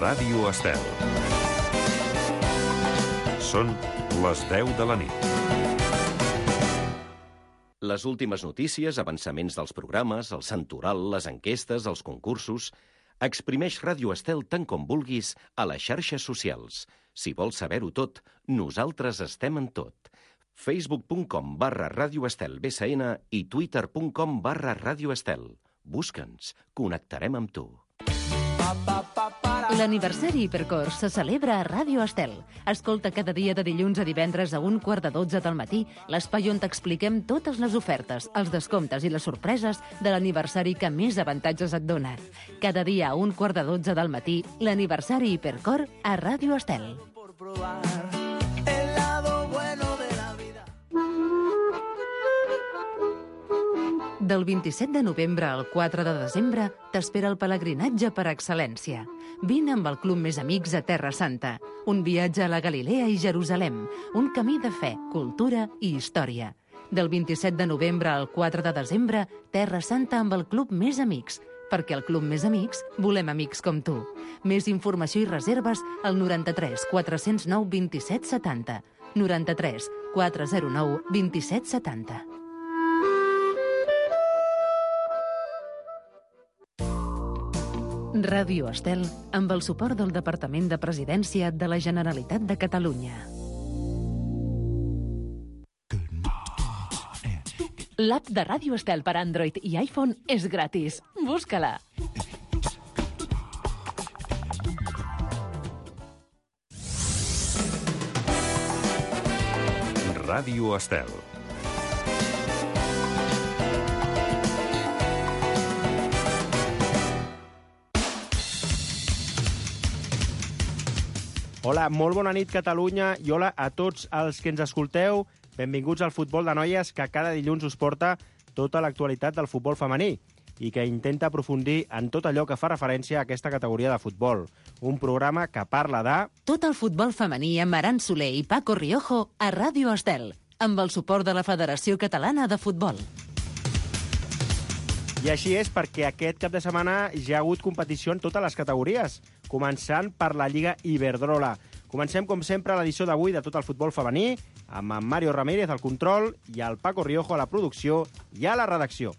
Ràdio Estel. Són les 10 de la nit. Les últimes notícies, avançaments dels programes, el santoral, les enquestes, els concursos... Exprimeix Ràdio Estel tant com vulguis a les xarxes socials. Si vols saber-ho tot, nosaltres estem en tot. Facebook.com/Ràdio Estel BSN i Twitter.com/Ràdio Estel. Busca'ns, connectarem amb tu. L'aniversari Hipercor se celebra a Ràdio Estel. Escolta cada dia de dilluns a divendres a 11:45 del matí l'espai on t'expliquem totes les ofertes, els descomptes i les sorpreses de l'aniversari que més avantatges et dona. Cada dia a 11:45 del matí, l'aniversari Hipercor a Ràdio Estel. Del 27 de novembre al 4 de desembre t'espera el pelegrinatge per excel·lència. Vine amb el Club Més Amics a Terra Santa. Un viatge a la Galilea i Jerusalem. Un camí de fe, cultura i història. Del 27 de novembre al 4 de desembre, Terra Santa amb el Club Més Amics. Perquè al Club Més Amics volem amics com tu. Més informació i reserves al 93 409 27 70. 93 409 27 70. Ràdio Estel, amb el suport del Departament de Presidència de la Generalitat de Catalunya. L'app de Ràdio Estel per Android i iPhone és gratis. Busca-la. Ràdio Estel. Hola, molt bona nit, Catalunya, i hola a tots els que ens escolteu. Benvinguts al Futbol de Noies, que cada dilluns us porta tota l'actualitat del futbol femení i que intenta aprofundir en tot allò que fa referència a aquesta categoria de futbol. Un programa que parla de... Tot el futbol femení amb Aran Soler i Paco Riojo a Ràdio Estel, amb el suport de la Federació Catalana de Futbol. I així és perquè aquest cap de setmana ja ha hagut competició en totes les categories, començant per la Lliga Iberdrola. Comencem, com sempre, l'edició d'avui de tot el futbol femení, amb en Mario Ramírez al control i el Paco Riojo a la producció i a la redacció.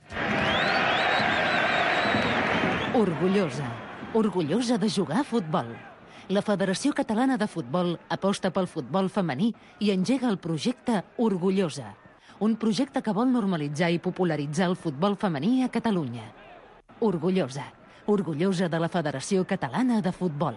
Orgullosa. Orgullosa de jugar a futbol. La Federació Catalana de Futbol aposta pel futbol femení i engega el projecte Orgullosa. Un projecte que vol normalitzar i popularitzar el futbol femení a Catalunya. Orgullosa. Orgullosa de la Federació Catalana de Futbol.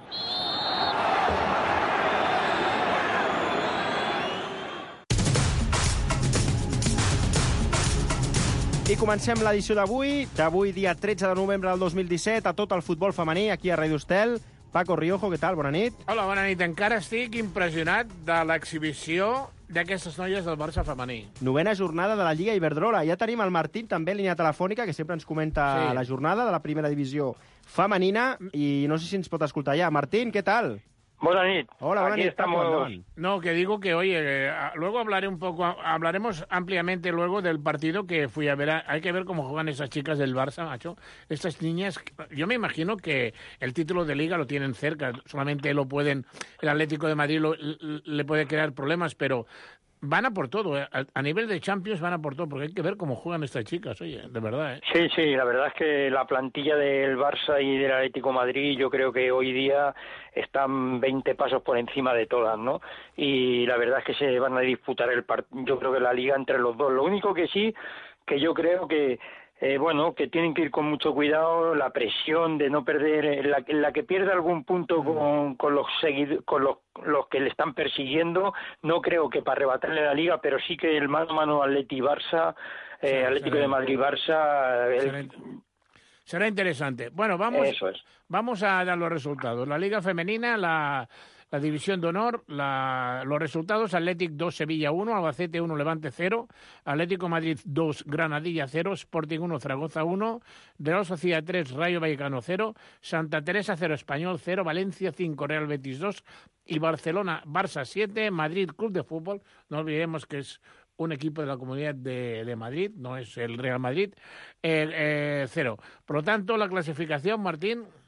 I comencem l'edició d'avui dia 13 de novembre del 2017, a tot el futbol femení, aquí a Ràdio Estel. Paco Riojo, què tal? Bona nit. Hola, bona nit. Encara estic impressionat de l'exhibició d'aquestes noies del Barça femení. Novena jornada de la Lliga Iberdrola. Ja tenim el Martín, també en línia telefònica, que sempre ens comenta la jornada de la primera divisió femenina, i no sé si ens pot escoltar ja. Martín, què tal? Buenas noches. Hola, buenas noches. Estamos... No, que digo que, oye, luego hablaremos ampliamente luego del partido que fui a ver. Hay que ver cómo juegan esas chicas del Barça, macho. Estas niñas, yo me imagino que el título de Liga lo tienen cerca. Solamente el Atlético de Madrid le puede crear problemas, pero van a por todo, ¿eh? A nivel de Champions van a por todo, porque hay que ver cómo juegan estas chicas, oye, de verdad, ¿eh? Sí, la verdad es que la plantilla del Barça y del Atlético de Madrid yo creo que hoy día están 20 pasos por encima de todas, ¿no? Y la verdad es que se van a disputar yo creo que la Liga entre los dos. Lo único que sí, que yo creo que que tienen que ir con mucho cuidado, la presión de no perder, la que pierde algún punto con los que le están persiguiendo, no creo que para arrebatarle la Liga, pero sí que el mano a mano Atlético de Madrid-Barça... Será interesante. Bueno, vamos a dar los resultados. La Liga Femenina, la División de Honor, los resultados: Athletic 2, Sevilla 1, Albacete 1, Levante 0, Atlético Madrid 2, Granadilla 0, Sporting 1, Zaragoza 1, Real Sociedad 3, Rayo Vallecano 0, Santa Teresa 0, Español 0, Valencia 5, Real Betis 2 y Barça 7, Madrid Club de Fútbol, no olvidemos que es un equipo de la Comunidad de Madrid, no es el Real Madrid, 0. Por lo tanto, la clasificación, Martín...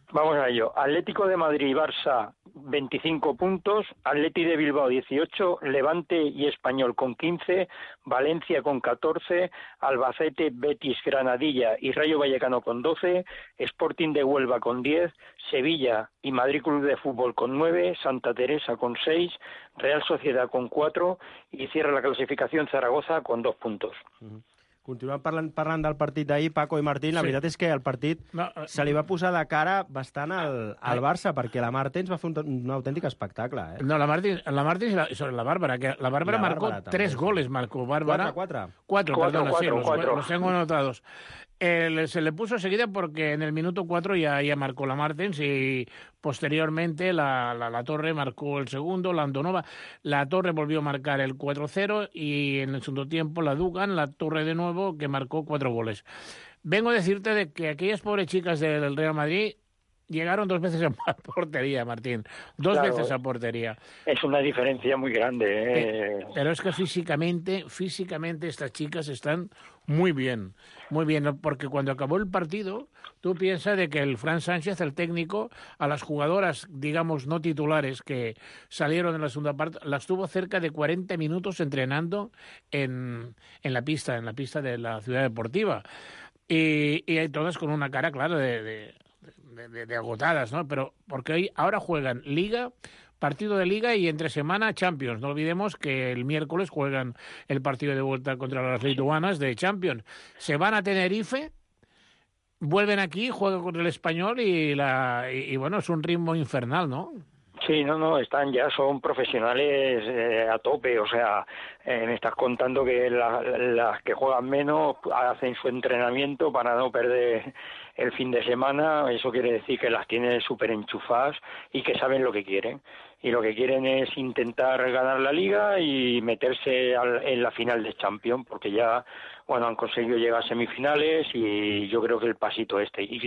Vamos a ello. Atlético de Madrid y Barça, 25 puntos. Atleti de Bilbao, 18. Levante y Español con 15. Valencia con 14. Albacete, Betis, Granadilla y Rayo Vallecano con 12. Sporting de Huelva con 10. Sevilla y Madrid Club de Fútbol con 9. Santa Teresa con 6. Real Sociedad con 4. Y cierra la clasificación Zaragoza con 2 puntos. Continuem parlant del partit d'ahir, Paco i Martín. La veritat és que el partit se li va posar de cara bastant al Barça, perquè la Martens va fer un autèntic espectacle. No, la Martins sobre la Bárbara, que la Bárbara marcó 3 goles, marcó Bárbara. 4, perdón, sí, los tengo anotados. Se le puso seguida porque en el minuto 4 ya marcó la Martens y posteriormente la Torre marcó el segundo, la Andonova. La Torre volvió a marcar el 4-0 y en el segundo tiempo la Dugan, la Torre de nuevo, que marcó 4 goles. Vengo a decirte de que aquellas pobres chicas del Real Madrid llegaron 2 veces a portería, Martín. 2 veces a portería. Es una diferencia muy grande. Pero es que físicamente estas chicas están muy bien, porque cuando acabó el partido, tú piensas de que el Fran Sánchez, el técnico, a las jugadoras, digamos, no titulares que salieron en la segunda parte, las tuvo cerca de 40 minutos entrenando en la pista de la ciudad deportiva. Y todas con una cara, claro, de agotadas, ¿no? Pero porque ahora juegan Liga, partido de Liga y entre semana Champions. No olvidemos que el miércoles juegan el partido de vuelta contra las lituanas de Champions. Se van a Tenerife, vuelven aquí, juegan contra el Español y bueno, es un ritmo infernal, ¿no? Sí, son profesionales a tope, o sea, me estás contando que las que juegan menos hacen su entrenamiento para no perder el fin de semana. Eso quiere decir que las tienen súper enchufadas y que saben lo que quieren. Y lo que quieren es intentar ganar la Liga y meterse en la final de Champions, porque ya, han conseguido llegar a semifinales y yo creo que el pasito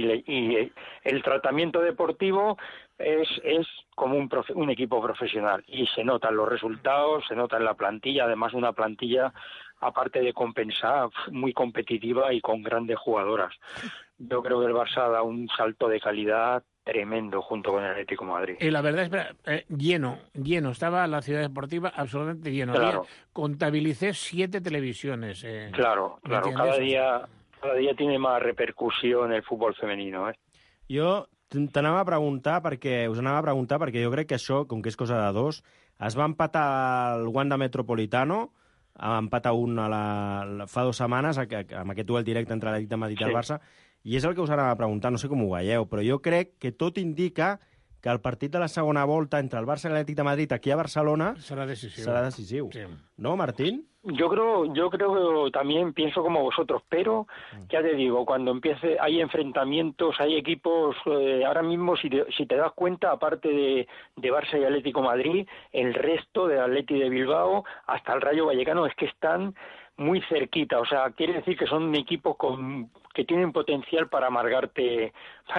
y el tratamiento deportivo es como un equipo profesional y se notan los resultados, se nota en la plantilla, además una plantilla, aparte de compensar, muy competitiva y con grandes jugadoras. Yo creo que el Barça da un salto de calidad tremendo junto con el Atlético de Madrid. Y la verdad es lleno, estaba la ciudad deportiva absolutamente lleno. Claro. Contabilicé 7 televisiones. Claro, cada día tiene más repercusión el fútbol femenino. Jo us anava a preguntar perquè jo crec que això, com que és cosa de 2, es va empatar el Wanda Metropolitano, va empatar fa 2 setmanes amb aquest duel directe entre l'Atlètic de Madrid i el Barça, i és el que us anava a preguntar, no sé com ho veieu, però jo crec que tot indica que el partit de la segona volta entre el Barça i l'Atlètic de Madrid aquí a Barcelona serà decisiu. Sí. ¿No, Martín? Yo creo también, pienso como vosotros, pero ya te digo, cuando hay enfrentamientos, hay equipos, ahora mismo si te das cuenta, aparte de Barça y Atlético Madrid, el resto de Atleti de Bilbao hasta el Rayo Vallecano es que están muy cerquita, o sea, quiere decir que son equipos que tienen potencial para amargarte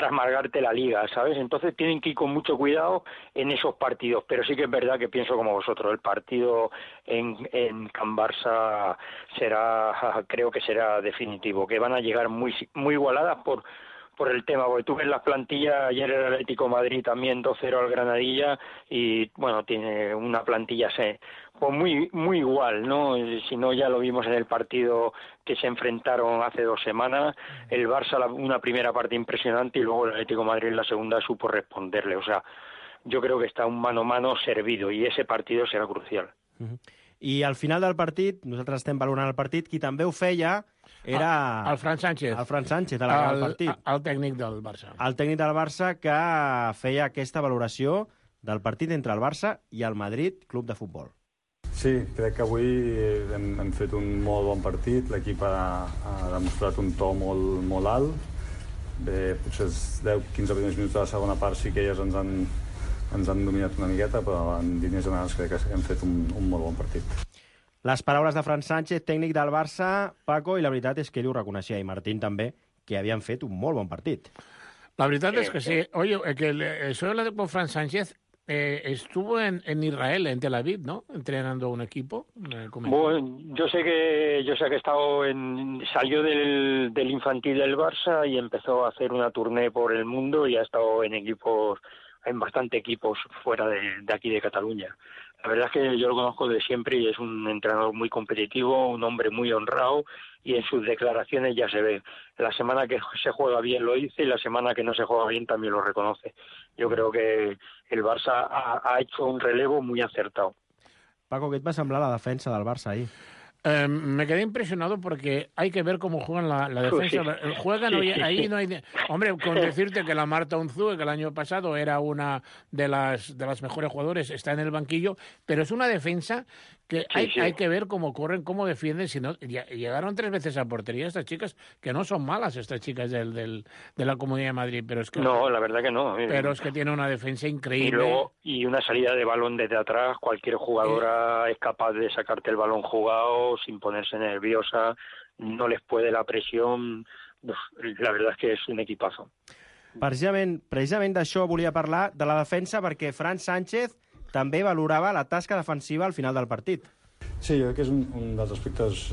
la liga, ¿sabes? Entonces tienen que ir con mucho cuidado en esos partidos, pero sí que es verdad que pienso como vosotros, el partido en Can Barça creo que será definitivo, que van a llegar muy igualadas por el tema, porque tú ves las plantillas, ayer el Atlético de Madrid también 2-0 al Granadilla y tiene una plantilla pues muy igual, ¿no? Si no, ya lo vimos en el partido que se enfrentaron hace 2 semanas, el Barça una primera parte impresionante y luego el Atlético de Madrid en la segunda supo responderle, o sea, yo creo que está un mano a mano servido i ese partido serà crucial. I al final del partit, nosaltres estem valorant el partit, qui també ho feia era... El Fran Sánchez. El Fran Sánchez, el partit. El tècnic del Barça. El tècnic del Barça que feia aquesta valoració del partit entre el Barça i el Madrid Club de Futbol. Sí, crec que avui hem fet un molt bon partit, l'equip ha demostrat un to molt alt. Bé, potser els 10-15 primers minuts de la segona part sí que elles ens han dominat una miqueta, però en línies generals crec que hem fet un molt bon partit. Les paraules de Fran Sánchez, tècnic del Barça, Paco, i la veritat és que ell ho reconeixia, i Martín també, que havien fet un molt bon partit. La veritat és que sí. Oye, que eso de Fran Sánchez estuvo en Israel, en Tel Aviv, ¿no? Entrenando un equipo. Bueno, yo sé que ha estado salió del infantil del Barça y empezó a hacer una tournée por el mundo y ha estado en bastante equipos fuera de aquí de Cataluña. La verdad es que yo lo conozco de siempre y es un entrenador muy competitivo, un hombre muy honrado y en sus declaraciones ya se ve. La semana que se juega bien lo dice y la semana que no se juega bien también lo reconoce. Yo creo que el Barça ha hecho un relevo muy acertado. Paco, ¿qué te va a semblar la defensa del Barça ahí? Me quedé impresionado porque hay que ver cómo juegan la defensa. Sí. Juegan ahí no hay... Hombre, con decirte que la Marta Unzúe, que el año pasado era una de las mejores jugadores, está en el banquillo, pero es una defensa que hay que ver cómo corren, cómo defienden. Si no, llegaron 3 veces a portería estas chicas, que no son malas estas chicas de la Comunidad de Madrid, pero es que... No, la verdad que no. Pero es que tiene una defensa increíble. Y una salida de balón desde atrás, cualquier jugadora es capaz de sacarte el balón jugado sin ponerse nerviosa, no les puede la presión. La verdad es que és un equipazo. Precisament d'això volia parlar, de la defensa, perquè Fran Sánchez també valorava la tasca defensiva al final del partit. Sí, jo crec que és un dels aspectes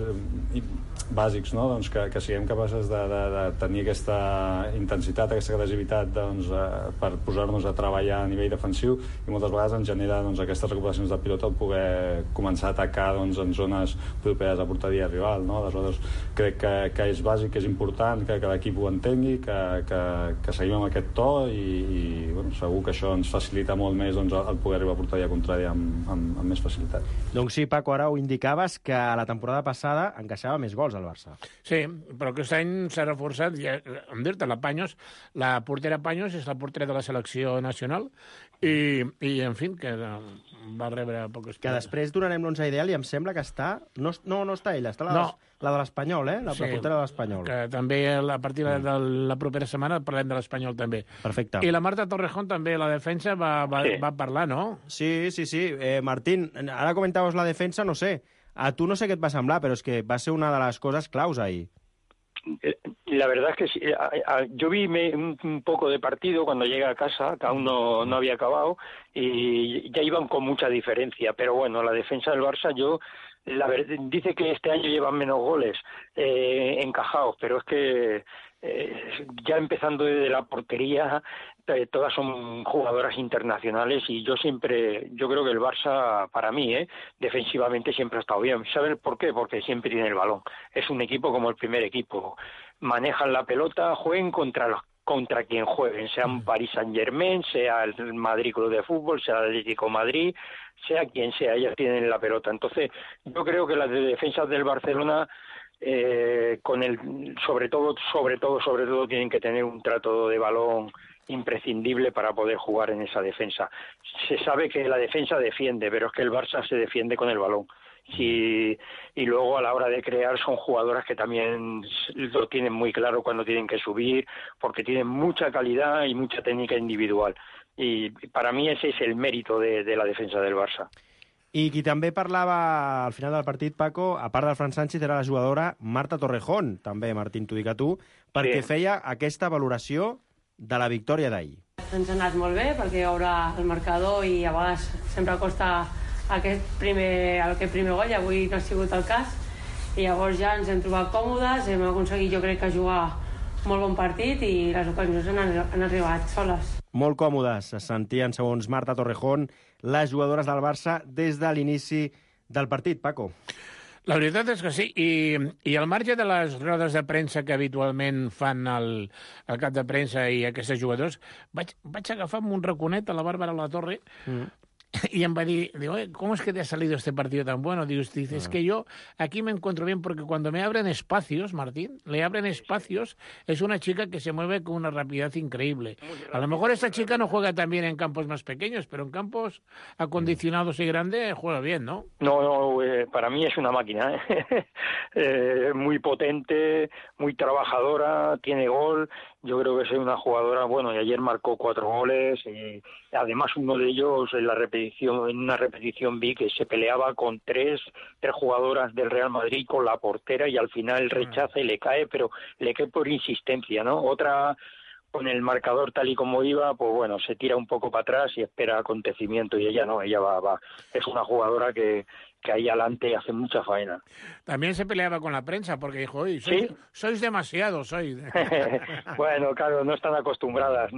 bàsics, no? Doncs que siguem capaces de tenir aquesta intensitat, aquesta agressivitat per posar-nos a treballar a nivell defensiu i moltes vegades ens genera aquestes recuperacions de pilota el poder començar a atacar en zones properes a porteria rival, no? Aleshores crec que és bàsic, que és important que l'equip ho entengui, que seguim amb aquest to i segur que això ens facilita molt més el poder arribar a porteria contrària amb més facilitat. Doncs sí, Paco, ara ho indicaves que a la temporada passada encaixava més gols al Barça. Sí, però aquest any s'ha reforçat, em dir-te, la portera Paños és la portera de la selecció nacional i en fi, que va rebre poques... Que després donarem l'11 ideal i em sembla que està... No està ella, està la de l'Espanyol, la portera de l'Espanyol. Que també a partir de la propera setmana parlem de l'Espanyol també. Perfecte. I la Marta Torrejón també, la defensa, va parlar, no? Sí. Martín, ara comentaves la defensa, no sé. A tu no sé què et va semblar, però és que va ser una de les coses claus ahí. La verdad es que sí, yo vi un poco de partido cuando llegué a casa, que aún no había acabado, y ya iban con mucha diferencia, pero bueno, la defensa del Barça, dice que este año llevan menos goles encajados, pero es que ya empezando desde la portería, todas son jugadoras internacionales y yo creo que el Barça, para mí, defensivamente siempre ha estado bien. ¿Saben por qué? Porque siempre tiene el balón. Es un equipo como el primer equipo. Manejan la pelota, jueguen contra quien jueguen, sea un Paris Saint-Germain, sea el Madrid Club de Fútbol, sea el Atlético Madrid, sea quien sea, ellas tienen la pelota. Entonces, yo creo que las defensas del Barcelona sobre todo tienen que tener un trato de balón imprescindible para poder jugar en esa defensa. Se sabe que la defensa defiende, pero es que el Barça se defiende con el balón. Y luego a la hora de crear son jugadoras que también lo tienen muy claro cuando tienen que subir, porque tienen mucha calidad y mucha técnica individual. Y para mí ese es el mérito de la defensa del Barça. I qui també parlava al final del partit, Paco, a part del Fran Sánchez, era la jugadora Marta Torrejón, també, Martín, t'ho dic a tu, perquè feia aquesta valoració de la victòria d'ahir. Ens ha anat molt bé, perquè hi haurà el marcador i a vegades sempre costa aquest primer gol, i avui no ha sigut el cas, i llavors ja ens hem trobat còmodes, hem aconseguit, jo crec, que jugar molt bon partit i les ocasions han arribat soles. Molt còmodes es sentien, segons Marta Torrejón, les jugadores del Barça des de l'inici del partit, Paco. La veritat és que sí, i al marge de les rodes de premsa que habitualment fan el cap de premsa i aquests jugadors, vaig agafar un raconet a la Bàrbara Latorre y em va dir, ¿cómo es que te ha salido este partido tan bueno? Dice, es que yo aquí me encuentro bien porque cuando me abren espacios, Martín, le abren espacios, es una chica que se mueve con una rapidez increíble. A lo mejor esta chica no juega tan bien en campos más pequeños, pero en campos acondicionados y grandes juega bien, ¿no? No, para mí es una máquina, muy potente, muy trabajadora, tiene gol. Yo creo que es una jugadora, bueno, y ayer marcó 4 goles, y además uno de ellos en una repetición vi que se peleaba con tres jugadoras del Real Madrid con la portera y al final rechaza y le cae, pero le cae por insistencia, ¿no? Otra con el marcador tal y como iba, pues bueno, se tira un poco para atrás y espera acontecimiento, y ella no, ella va. Es una jugadora que ahí adelante hace mucha faena. También se peleaba con la prensa porque dijo, oye, sois demasiados, sois. Bueno, claro, no están acostumbradas.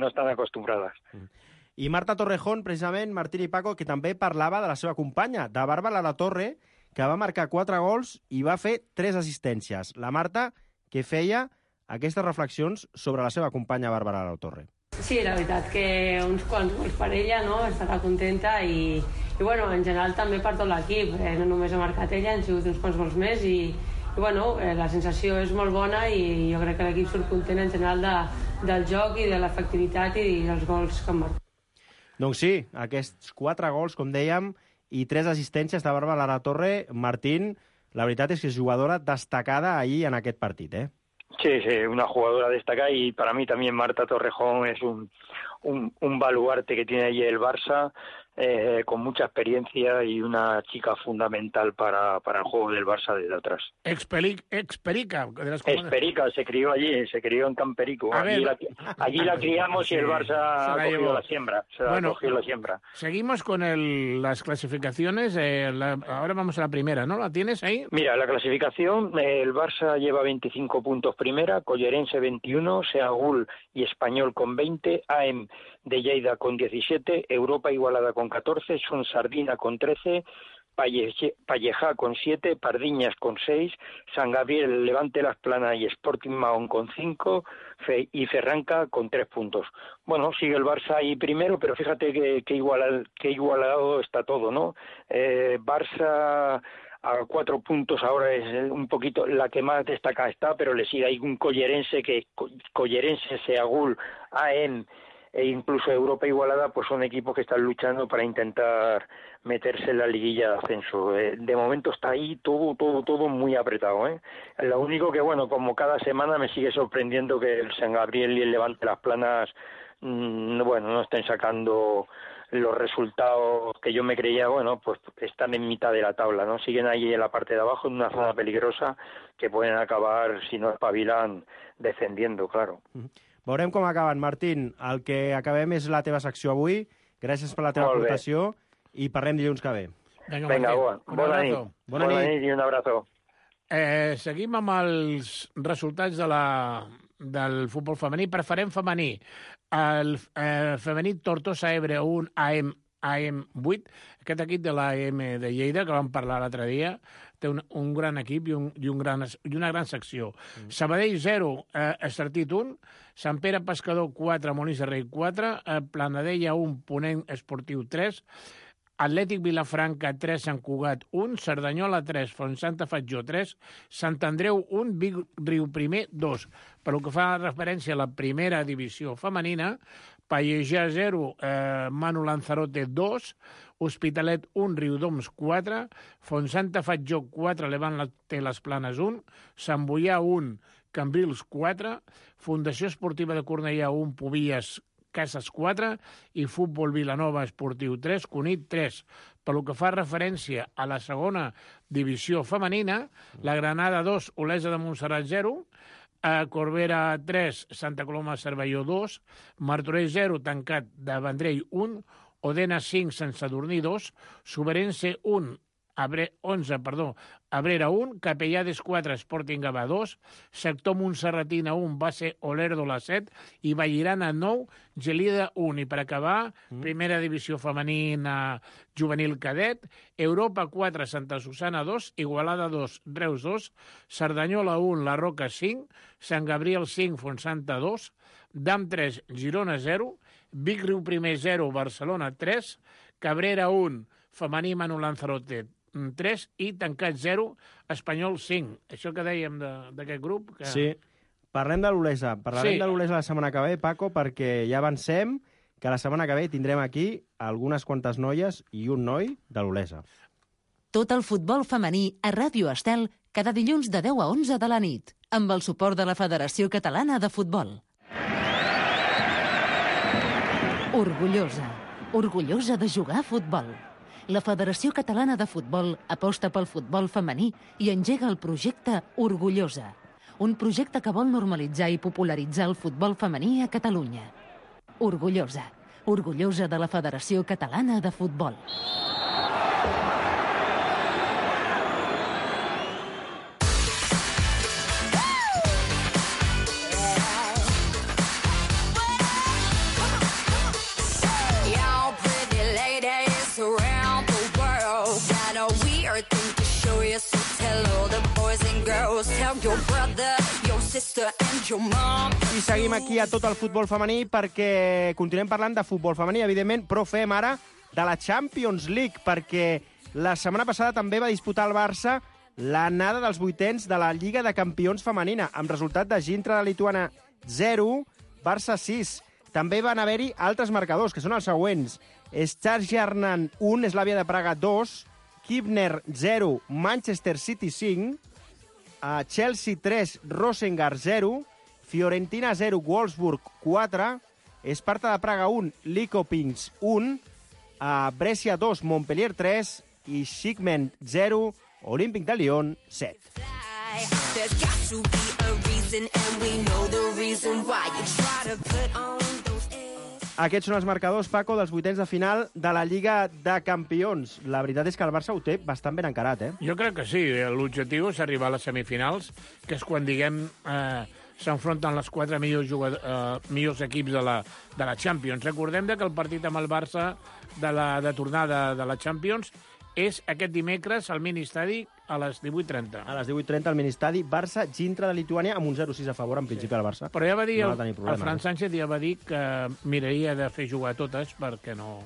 I Marta Torrejón, precisament, Martín i Paco, que també parlava de la seva companya, de Bàrbara Latorre, que va marcar 4 gols i va fer 3 assistències. La Marta, que feia aquestes reflexions sobre la seva companya Bàrbara Latorre. Sí, la veritat que uns quants gols per ella, no? Estarà contenta i bueno, en general també per tot l'equip. No només ha marcat ella, han sigut uns quants gols més i bueno, la sensació és molt bona i jo crec que l'equip surt content en general del joc i de l'efectivitat i dels gols que han marcat. Doncs sí, aquests 4 gols, com dèiem, i 3 assistències de Bàrbara Latorre. Martín, la veritat és que és jugadora destacada ahir en aquest partit, eh? Sí, una jugadora destacada, y para mí también Marta Torrejón es un baluarte que tiene allí el Barça, con mucha experiencia y una chica fundamental para el juego del Barça desde atrás. Experica. Experica, se crió allí, se crió en Camperico. Allí la criamos y el Barça ha cogido la siembra. Cogió la siembra. Seguimos con las clasificaciones. Ahora vamos a la primera, ¿no? ¿La tienes ahí? Mira, la clasificación, el Barça lleva 25 puntos primera, Collerense 21, Seagul y Español con 20, AM de Lleida con 17, Europa Igualada con 14, Sonsardina con 13, Pallejá con 7, Pardiñas con 6, San Gabriel, Levante Las Planas y Sporting Mahón con 5 y Ferranca con 3 puntos. Bueno, sigue el Barça ahí primero, pero fíjate que igualado está todo, ¿no? Barça a 4 puntos ahora es un poquito la que más destaca está, pero le sigue ahí un Collerense, Seagul, AM e incluso Europa Igualada, pues son equipos que están luchando para intentar meterse en la liguilla de ascenso. De momento está ahí todo muy apretado, ¿eh? Lo único que, bueno, como cada semana me sigue sorprendiendo que el San Gabriel y el Levante Las Planas, no estén sacando los resultados que yo me creía, bueno, pues están en mitad de la tabla, ¿no? Siguen ahí en la parte de abajo, en una zona peligrosa, que pueden acabar, si no espabilan, descendiendo, claro. Veurem com acaben, Martín. El que acabem és la teva secció avui. Gràcies per la teva aportació i parlem dilluns que ve. Vinga, bona nit. Bona nit i un abrazo. Seguim amb els resultats del futbol femení. Preferent femení. El femení Tortosa Ebre 1, AM 8. Aquest equip de l'AM de Lleida, que vam parlar l'altre dia, té un gran equip i una gran secció. Sabadell 0, Estartit 1, Sant Pere Pescador 4, Molins de Rei 4, Planadella 1, Ponent Esportiu 3, Atlètic Vilafranca 3, Sant Cugat 1, Cerdanyola 3, Fontsanta Fatjó 3, Sant Andreu 1, Vic Riuprimer 2. Per lo que fa referència a la primera divisió femenina, Pallejà 0, Manu Lanzarote 2, Hospitalet 1, Riudoms 4, Fontsanta Fatjó 4, Levant Les Planes 1, Sant Boià 1, Cambrils 4, Fundació Esportiva de Cornellà 1, Pobillas Cases 4 i Futbol Vilanova Esportiu 3, Cunit 3. Pel que fa referència a la segona divisió femenina, la Granada 2, Olesa de Montserrat 0, Corbera 3, Santa Coloma Cervelló 2, Martorell 0, tancat de Vendrell 1, Odena 5, Sant Sadurní 2, Soberense 1, Abrera 1, Capellades 4, Sporting Gavà 2, Sector Montserratina 1, Base Olèrdola 7 i Vallirana 9, Gelida 1. I per acabar, primera divisió femenina juvenil cadet, Europa 4, Santa Susana 2, Igualada 2, Reus 2, Cerdanyola 1, La Roca 5, Sant Gabriel 5, Fontsanta 2, Dam 3, Girona 0, Vic Riuprimer 0, Barcelona 3, Cabrera 1, femení Manu Lanzarote 3 i tancat 0, Espanyol 5. Això que dèiem d'aquest grup... Que... Sí, parlem de l'Olesa. Parlarem de l'Olesa la setmana que ve, Paco, perquè ja avancem que la setmana que ve tindrem aquí algunes quantes noies i un noi de l'Olesa. Tot el futbol femení a Ràdio Estel cada dilluns de 10 a 11 de la nit, amb el suport de la Federació Catalana de Futbol. Orgullosa de jugar a futbol. La Federació Catalana de Futbol aposta pel futbol femení i engega el projecte Orgullosa. un projecte que vol normalitzar i popularitzar el futbol femení a Catalunya. Orgullosa de la Federació Catalana de Futbol. I seguim aquí a tot el futbol femení perquè continuem parlant de futbol femení, evidentment, però fem ara de la Champions League, perquè la setmana passada també va disputar el Barça l'anada dels vuitens de la Lliga de Campions femenina, amb resultat de Gintra de Lituana 0, Barça 6. També van haver-hi altres marcadors, que són els següents. Stjarnan 1, Slavia de Praga 2, Kibner 0, Manchester City 5, Chelsea 3, Rosengard 0, Fiorentina 0, Wolfsburg 4, Esparta de Praga 1, Likopings 1, Brescia 2, Montpellier 3 i Schickment 0, Olímpic de Lyon 7. Aquests són els marcadors, Paco, dels vuitens de final de la Lliga de Campions. La veritat és que el Barça ho té bastant ben encarat, eh? Jo crec que sí. L'objectiu és arribar a les semifinals, que és quan, diguem, s'enfronten les 4 millors equips de la Champions. Recordem que el partit amb el Barça de tornada de la Champions és aquest dimecres al Ministadi a les 18:30. A les 18:30 al Ministadi, Barça, Gintra de Lituània, amb un 0-6 a favor, en principi, del Barça. Però ja va dir, el Fran Sánchez ja va dir que miraria de fer jugar totes perquè no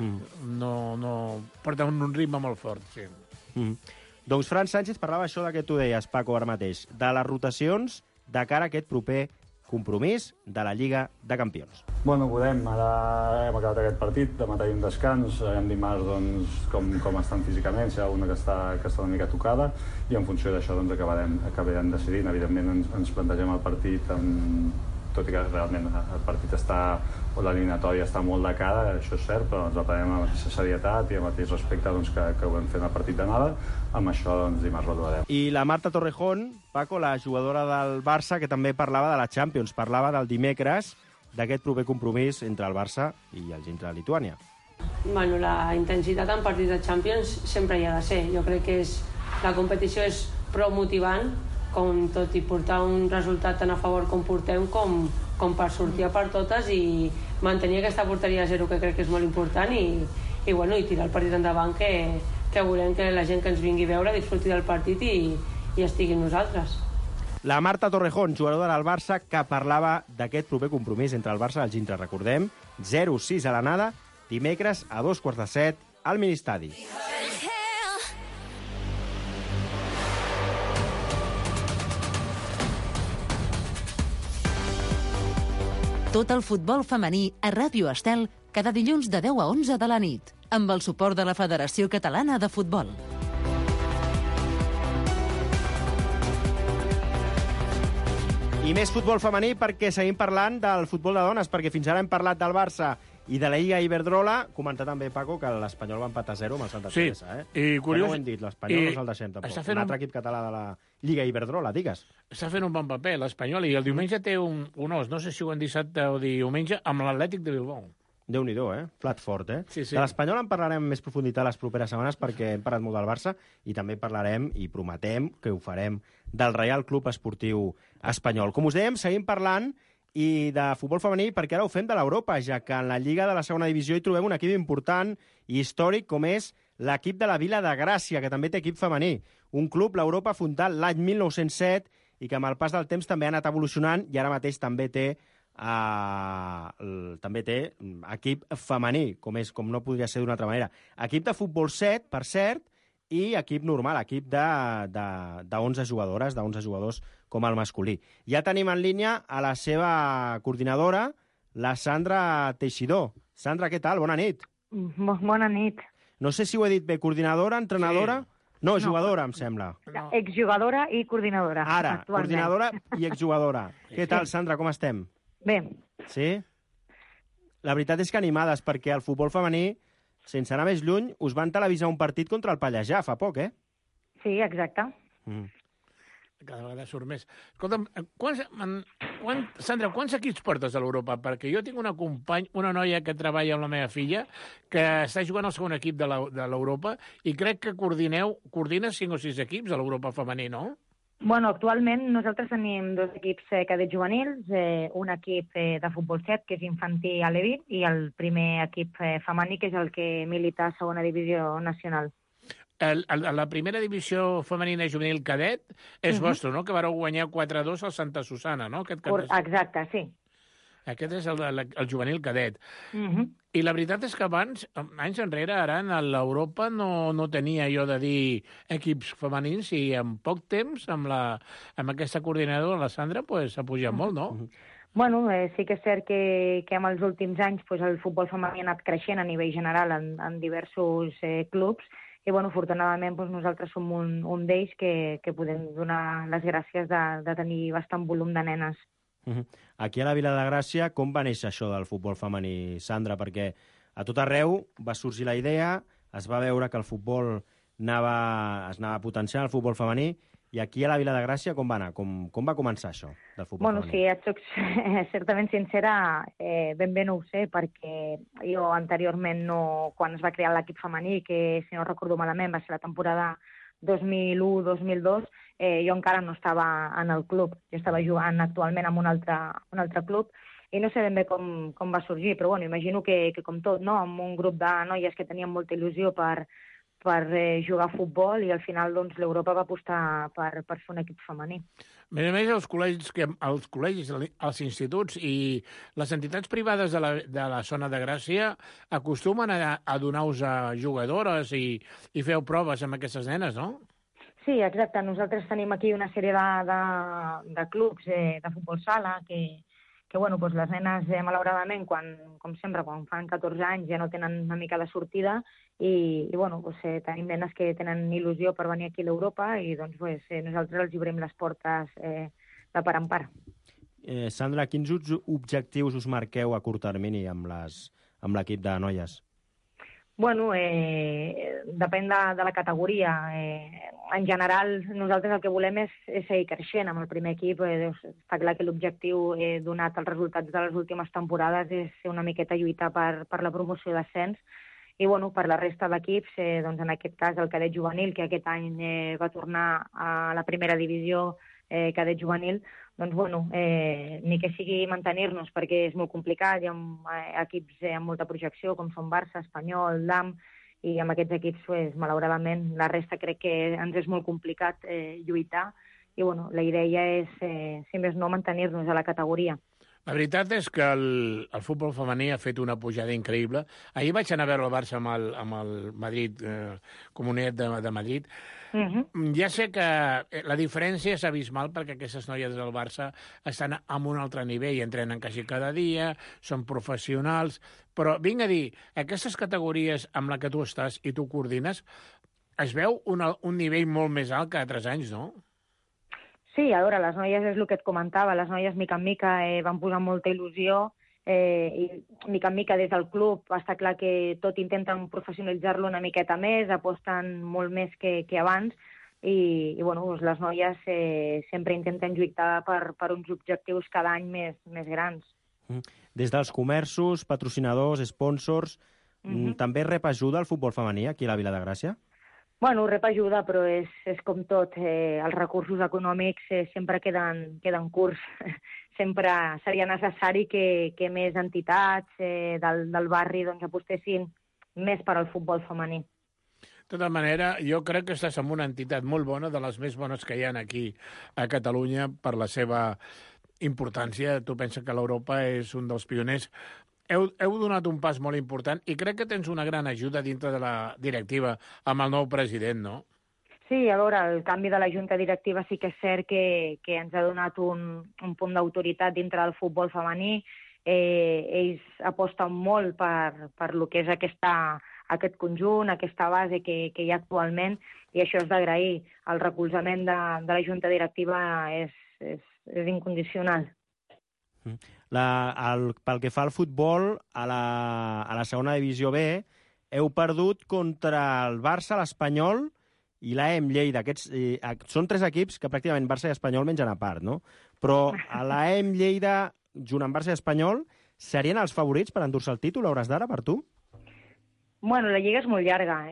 porta un ritme molt fort, sí. Doncs Fran Sánchez parlava això que tu deies, Paco, ara mateix, de les rotacions de cara a aquest proper compromís de la Lliga de Campions. Bueno, veurem. Ara hem acabat aquest partit, demà tenim un descans, hem dimarts doncs, com estan físicament, si hi ha una que està una mica tocada, i en funció d'això doncs, acabarem decidint. Evidentment ens plantegem el partit, tot i que realment el partit o l'eliminatòria està molt de cara, això és cert, però ens el prenem amb la mateixa serietat i amb el mateix respecte doncs, que ho vam fer en el partit d'anada. Amb això doncs, dimarts valorarem. I la Marta Torrejón, Paco, la jugadora del Barça, que també parlava de la Champions, parlava del dimecres, d'aquest proper compromís entre el Barça i el Gintra de Lituània. Bueno, la intensitat en partits de Champions sempre hi ha de ser. Jo crec que la competició és prou motivant, com tot i portar un resultat tan a favor com portem, com per sortir a per totes i mantenir aquesta porteria a 0, que crec que és molt important, i tirar el partit endavant, que volem que la gent que ens vingui a veure disfruti del partit i estigui amb nosaltres. La Marta Torrejón, jugadora del Barça, que parlava d'aquest proper compromís entre el Barça i el Gintra. Recordem, 0-6 a l'anada, dimecres a 2:15 al Ministadi. Tot el futbol femení a Ràdio Estel cada dilluns de 10 a 11 de la nit, amb el suport de la Federació Catalana de Futbol. I més futbol femení perquè seguim parlant del futbol de dones, perquè fins ara hem parlat del Barça i de la Lliga Iberdrola. Comentar també, Paco, que l'Espanyol va empatar 0 amb el Santa Teresa. I curiós... Ja no ho hem dit, l'Espanyol no se'l deixem, tampoc. Un altre equip català de la Lliga Iberdrola, digues. Està fent un bon paper, l'Espanyol, i el diumenge té un os, no sé si ho han dissabte o diumenge, amb l'Atlètic de Bilbao. Déu-n'hi-do, Plat fort, Sí. De l'Espanyol en parlarem més profunditat les properes setmanes perquè hem parlat molt del Barça i també parlarem i prometem que ho farem del Reial Club Esportiu Espanyol. Com us dèiem, seguim parlant i de futbol femení perquè ara ho fem de l'Europa, ja que en la Lliga de la segona divisió hi trobem un equip important i històric com és l'equip de la Vila de Gràcia, que també té equip femení. Un club, l'Europa, fundat l'any 1907 i que amb el pas del temps també ha anat evolucionant i ara mateix també té equip femení, com no podria ser d'una altra manera. Equip de futbol 7, per cert, i equip normal, equip de 11 jugadores, de 11 jugadors com el masculí. Ja tenim en línia a la seva coordinadora, la Sandra Teixidor. Sandra, què tal? Bona nit. Bona nit. No sé si ho he dit bé, coordinadora, entrenadora... Sí. No, jugadora, em sembla. Exjugadora i coordinadora. Ara, coordinadora i exjugadora. Què tal, Sandra, com estem? Bé. Sí? La veritat és que animades, perquè el futbol femení, sense anar més lluny, us van televisar un partit contra el Pallejà fa poc, Sí, exacte. Cada vegada surt més. Escolta'm, Sandra, quants equips portes a l'Europa? Perquè jo tinc una noia que treballa amb la meva filla, que està jugant al segon equip de l'Europa, i crec que coordina 5 o 6 equips a l'Europa femení, no? Bueno, actualment nosaltres tenim 2 equips cadets juvenils, un equip de futbol 7, que és infantil aleví, i el primer equip femení, que és el que milita a segona divisió nacional. La primera divisió femenina juvenil cadet és vostre, no? Que vareu guanyar 4-2 al Santa Susana, no? Exacte, sí. Aquest és el juvenil cadet. I la veritat és que abans, anys enrere, ara a l'Europa no tenia jo de dir equips femenins, i en poc temps, amb aquesta coordinadora, la Sandra, s'ha pujat molt, no? Bueno, sí que és cert que en els últims anys el futbol femení ha anat creixent a nivell general en diversos clubs, i bueno, afortunadament nosaltres som un d'ells que podem donar les gràcies de tenir bastant volum de nenes. Aquí a la Vila de Gràcia, com va néixer això del futbol femení, Sandra? Perquè a tot arreu va sorgir la idea, es va veure que el futbol es anava potenciant, el futbol femení, i aquí a la Vila de Gràcia com va anar? Com va començar això del futbol femení? Sí, et soc certament sincera, ben bé no ho sé, perquè jo anteriorment, quan es va crear l'equip femení, que si no recordo malament va ser la temporada 2001-2002, jo encara no estava en el club. Jo estava jugant actualment en un altre club, i no sé ben bé com va sorgir, però bueno, imagino que com tot, no? Amb un grup de noies que tenien molta il·lusió per jugar a futbol, i al final l'Europa va apostar per fer un equip femení. A més, els col·legis, els instituts i les entitats privades de la zona de Gràcia acostumen a donar-vos a jugadores i feu proves amb aquestes nenes, no? Sí, exacte. Nosaltres tenim aquí una sèrie de clubs de futbol sala que les nenes, malauradament, com sempre, quan fan 14 anys ja no tenen una mica de sortida, i tenim nenes que tenen il·lusió per venir aquí a l'Europa, i nosaltres els obrim les portes de part en part. Sandra, quins objectius us marqueu a curt termini amb l'equip de noies? Bueno, depèn de la categoria. En general, nosaltres el que volem és seguir creixent amb el primer equip. Està clar que l'objectiu, donat els resultats de les últimes temporades, és una miqueta lluitar per la promoció d'ascens. I per la resta d'equips, en aquest cas el cadet juvenil, que aquest any va tornar a la primera divisió cadet juvenil, ni que sigui mantenir-nos, perquè és molt complicat. Hi ha equips amb molta projecció, com són Barça, Espanyol, DAM, i amb aquests equips, malauradament, la resta crec que ens és molt complicat lluitar, i la idea és, si més no, mantenir-nos a la categoria. La veritat és que el futbol femení ha fet una pujada increïble. Ahir vaig anar a veure el Barça amb el Madrid, Comunitat de Madrid. Ja sé que la diferència és abismal, perquè aquestes noies del Barça estan en un altre nivell, entrenen quasi cada dia, són professionals, però vinc a dir, aquestes categories amb la que tu estàs i tu coordines, es veu un nivell molt més alt que altres anys, no? Sí, a veure, les noies és el que et comentava, les noies mica en mica van posar molta il·lusió, i mica en mica des del club està clar que tot intenten professionalitzar-lo una miqueta més, aposten molt més que abans, i les noies sempre intenten lluitar per uns objectius cada any més grans. Des dels comerços, patrocinadors, sponsors, també rep ajuda al futbol femení aquí a la Vila de Gràcia? Bueno, rep ajuda, però és com tot. Els recursos econòmics sempre queden curts. Sempre seria necessari que més entitats del barri apostessin més per al futbol femení. De tota manera, jo crec que estàs en una entitat molt bona, de les més bones que hi ha aquí a Catalunya, per la seva importància. Tu penses que l'Europa és un dels pioners. Heu donat un pas molt important i crec que tens una gran ajuda dintre de la directiva amb el nou president, no? Sí, a veure, el canvi de la junta directiva sí que és cert que ens ha donat un punt d'autoritat dintre del futbol femení. Ells aposten molt per lo que és aquest conjunt, aquesta base que hi ha actualment, i això és d'agrair. El recolzament de la junta directiva és incondicional. Pel que fa al futbol, a la segona divisió B, heu perdut contra el Barça, l'Espanyol i l'AEM Lleida. Són 3 equips que pràcticament Barça i Espanyol mengen a part, no? Però a l'AEM Lleida, junt amb Barça i Espanyol, serien els favorits per endur-se el títol a hores d'ara, per tu? Bueno, la Lliga és molt llarga.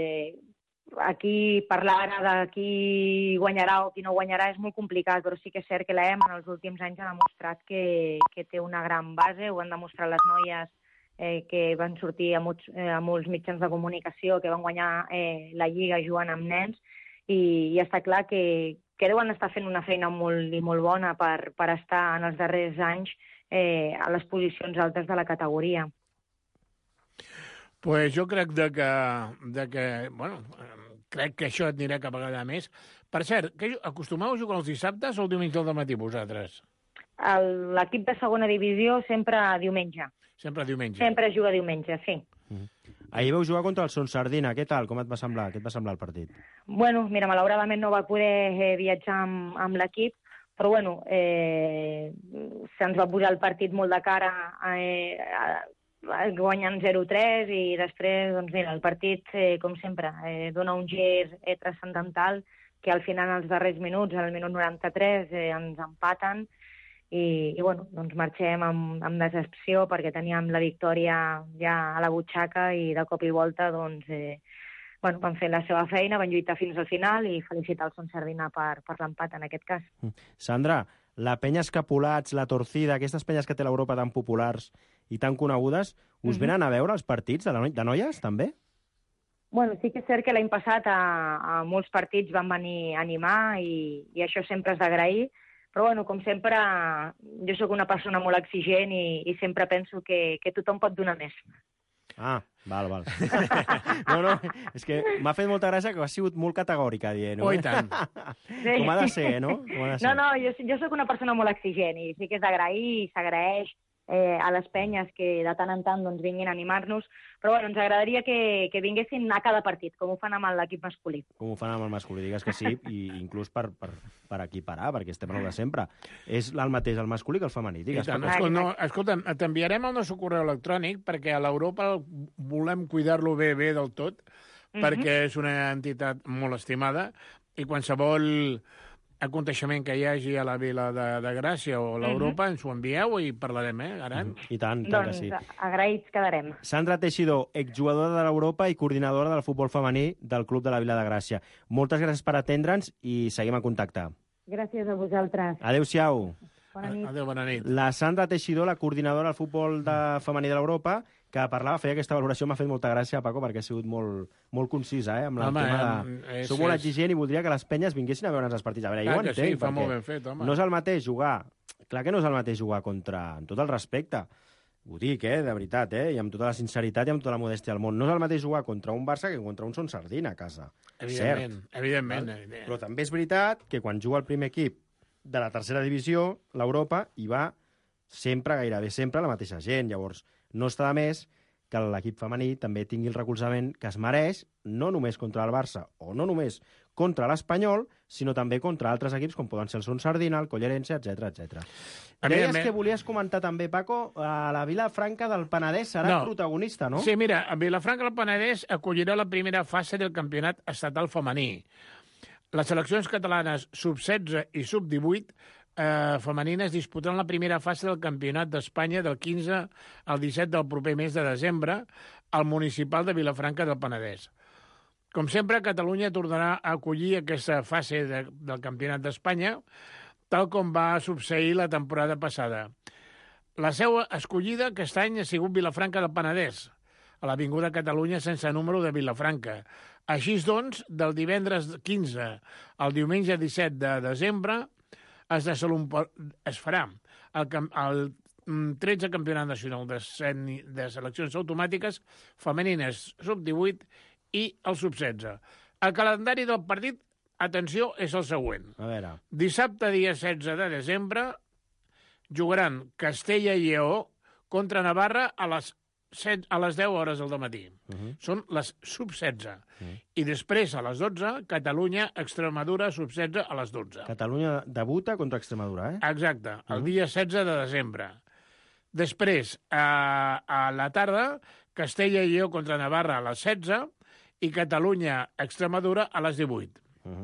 Aquí parlar ara de qui guanyarà o qui no guanyarà és molt complicat, però sí que és cert que l'AEM en els últims anys ha demostrat que té una gran base, ho han demostrat les noies que van sortir a molts mitjans de comunicació, que van guanyar la Lliga jugant amb nens, i està clar que deuen estar fent una feina molt i molt bona per estar en els darrers anys a les posicions altes de la categoria. Pues jo crec crec que això et anirà cap vegada més. Per cert, acostumeu a jugar els dissabtes o el diumenge al matí vosaltres? L'equip de segona divisió sempre diumenge. Sempre diumenge. Sempre juga diumenge, sí. Ahir vau jugar contra el Son Sardina. Què tal? Com et va semblar? Què et va semblar el partit? Bueno, mira, malauradament no va poder viatjar amb l'equip, però bueno, se'ns va posar el partit molt de cara guanyant 0-3 i després, doncs mira, el partit, com sempre, dona un gir transcendental que al final, als darrers minuts, al minut 93, ens empaten i bueno, doncs marxem amb decepció perquè teníem la victòria ja a la butxaca i de cop i volta doncs, van fer la seva feina, van lluitar fins al final i felicitar el Son Sardina per l'empat en aquest cas. Sandra, la penya Escapolats, la Torcida, aquestes penyes que té l'Europa tan populars i tan conegudes, us venen a veure els partits de noies, també? Bueno, sí que és cert que l'any passat a molts partits van venir a animar i això sempre és d'agrair, però bueno, com sempre, jo sóc una persona molt exigent i sempre penso que tothom pot donar més. Ah, val. No, és que m'ha fet molta gràcia que has sigut molt categòrica dient. Oh, i tant. Sí. Com ha de ser, no? No, jo sóc una persona molt exigent i sí que és d'agrair i s'agraeix a les penyes que de tant en tant doncs, vinguin a animar-nos, però bueno, ens agradaria que vinguessin a cada partit, com ho fan amb l'equip masculí. Com ho fan amb el masculí, digues que sí, i inclús per equiparar, perquè estem en el de sempre. És el mateix el masculí que el femení, digues. Escolta'm, t'enviarem el nostre correu electrònic perquè a l'Europa volem cuidar-lo bé del tot, perquè és una entitat molt estimada i qualsevol aconteixement que hi hagi a la Vila de Gràcia o a l'Europa, ens ho envieu i parlarem, Aran? I tant doncs, que sí. Agraïts quedarem. Sandra Teixidor, exjugadora de l'Europa i coordinadora del futbol femení del Club de la Vila de Gràcia. Moltes gràcies per atendre'ns i seguim en contacte. Gràcies a vosaltres. Adéu-siau. Bona nit. Adéu, bona nit. La Sandra Teixidor, la coordinadora del futbol femení de l'Europa, que feia aquesta valoració, m'ha fet molta gràcia, Paco, perquè ha sigut molt concisa, amb el tema de... Soc molt exigent i voldria que les penyes vinguessin a veure'ns els partits. A veure, jo ho entenc, sí, fa molt ben fet, home. No és el mateix jugar... Clar que no és el mateix jugar contra... Amb tot el respecte, ho dic, de veritat, i amb tota la sinceritat i amb tota la modèstia del món. No és el mateix jugar contra un Barça que contra un Son Sardina a casa. Evidentment. Però també és veritat que quan juga el primer equip de la tercera divisió, l'Europa, hi va sempre, gairebé sempre, la mateixa gent. Llavors, no està de més que l'equip femení també tingui el recolzament que es mereix, no només contra el Barça o no només contra l'Espanyol, sinó també contra altres equips com poden ser el Son Sardina, el Collerense, etc. Deies que volies comentar també, Paco, a la Vilafranca del Penedès serà protagonista, no? Sí, mira, a Vilafranca del Penedès acollirà la primera fase del campionat estatal femení. Les seleccions catalanes sub-16 i sub-18 femenines disputaran la primera fase del Campionat d'Espanya del 15 al 17 del proper mes de desembre al municipal de Vilafranca del Penedès. Com sempre, Catalunya tornarà a acollir aquesta fase del Campionat d'Espanya, tal com va succeir la temporada passada. La seu escollida aquest any ha sigut Vilafranca del Penedès, a l'Avinguda Catalunya sense número de Vilafranca. Així doncs, del divendres 15 al diumenge 17 de desembre es farà el 13 Campionat Nacional de Seleccions Automàtiques femenines sub-18 i el sub-16. El calendari del partit, atenció, és el següent. A veure. Dissabte, dia 16 de desembre, jugaran Castella i Lleó contra Navarra a les 10 hores del matí. Són les sub-16. I després, a les 12, Catalunya, Extremadura, sub-16 a les 12. Catalunya debuta contra Extremadura, Exacte, el dia 16 de desembre. Després, a la tarda, Castella i Lleó contra Navarra a les 16 i Catalunya-Extremadura a les 18.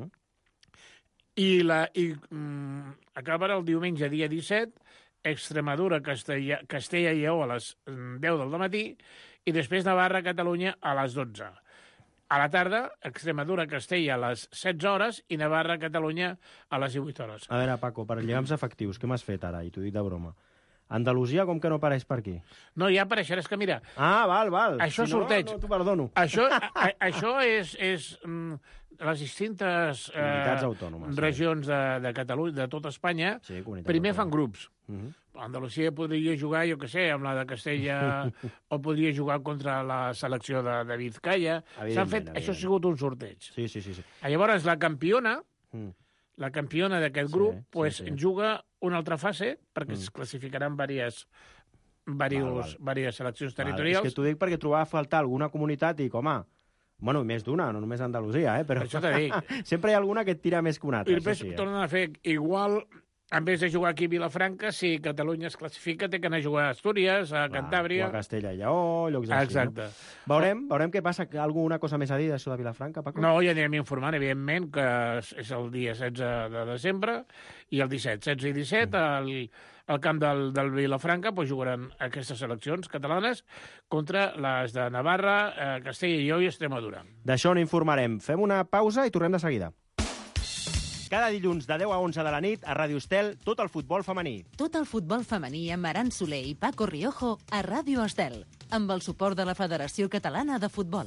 Acabarà el diumenge, dia 17, Extremadura-Castella i Lleó a les 10 del matí i després Navarra-Catalunya a les 12. A la tarda, Extremadura-Castella a les 16 hores i Navarra-Catalunya a les 18 hores. A veure, Paco, per llegams efectius, què m'has fet ara? I t'ho dic de broma. Andalusia, com que no apareix per aquí? No, ja apareixerà, és que mira... Ah, val. Això si sorteig. No, t'ho perdono. Això és les distintes regions de Catalunya, de tota Espanya, primer fan grups. Andalusia podria jugar, jo què sé, amb la de Castella, o podria jugar contra la selecció de Vizcaya. Això ha sigut un sorteig. Sí. Llavors, la campiona d'aquest grup juga una altra fase, perquè es classificaran diverses seleccions territorials. És que t'ho dic perquè trobava a faltar alguna comunitat i, bueno, més d'una, no només Andalusia, però... Per això t'he dit. Sempre hi ha alguna que et tira més que una altra. I després tornen a fer igual... En vez de jugar aquí a Vilafranca, si Catalunya es classifica, té que anar a jugar a Astúries, a Cantàbria... O a Castella i Lleó, llocs així. Exacte. No? Veurem què passa. Alguna cosa més a dir d'això de Vilafranca, Paco? No, ja anirem informant, evidentment, que és el dia 16 de desembre i el 17. 16 i 17, al camp del Vilafranca, jugaran aquestes seleccions catalanes contra les de Navarra, Castella i Lleó i Extremadura. D'això n'informarem. Fem una pausa i tornem de seguida. Cada dilluns de 10 a 11 de la nit a Ràdio Estel, tot el futbol femení. Tot el futbol femení amb Aran Soler i Paco Riojo a Ràdio Estel, amb el suport de la Federació Catalana de Futbol.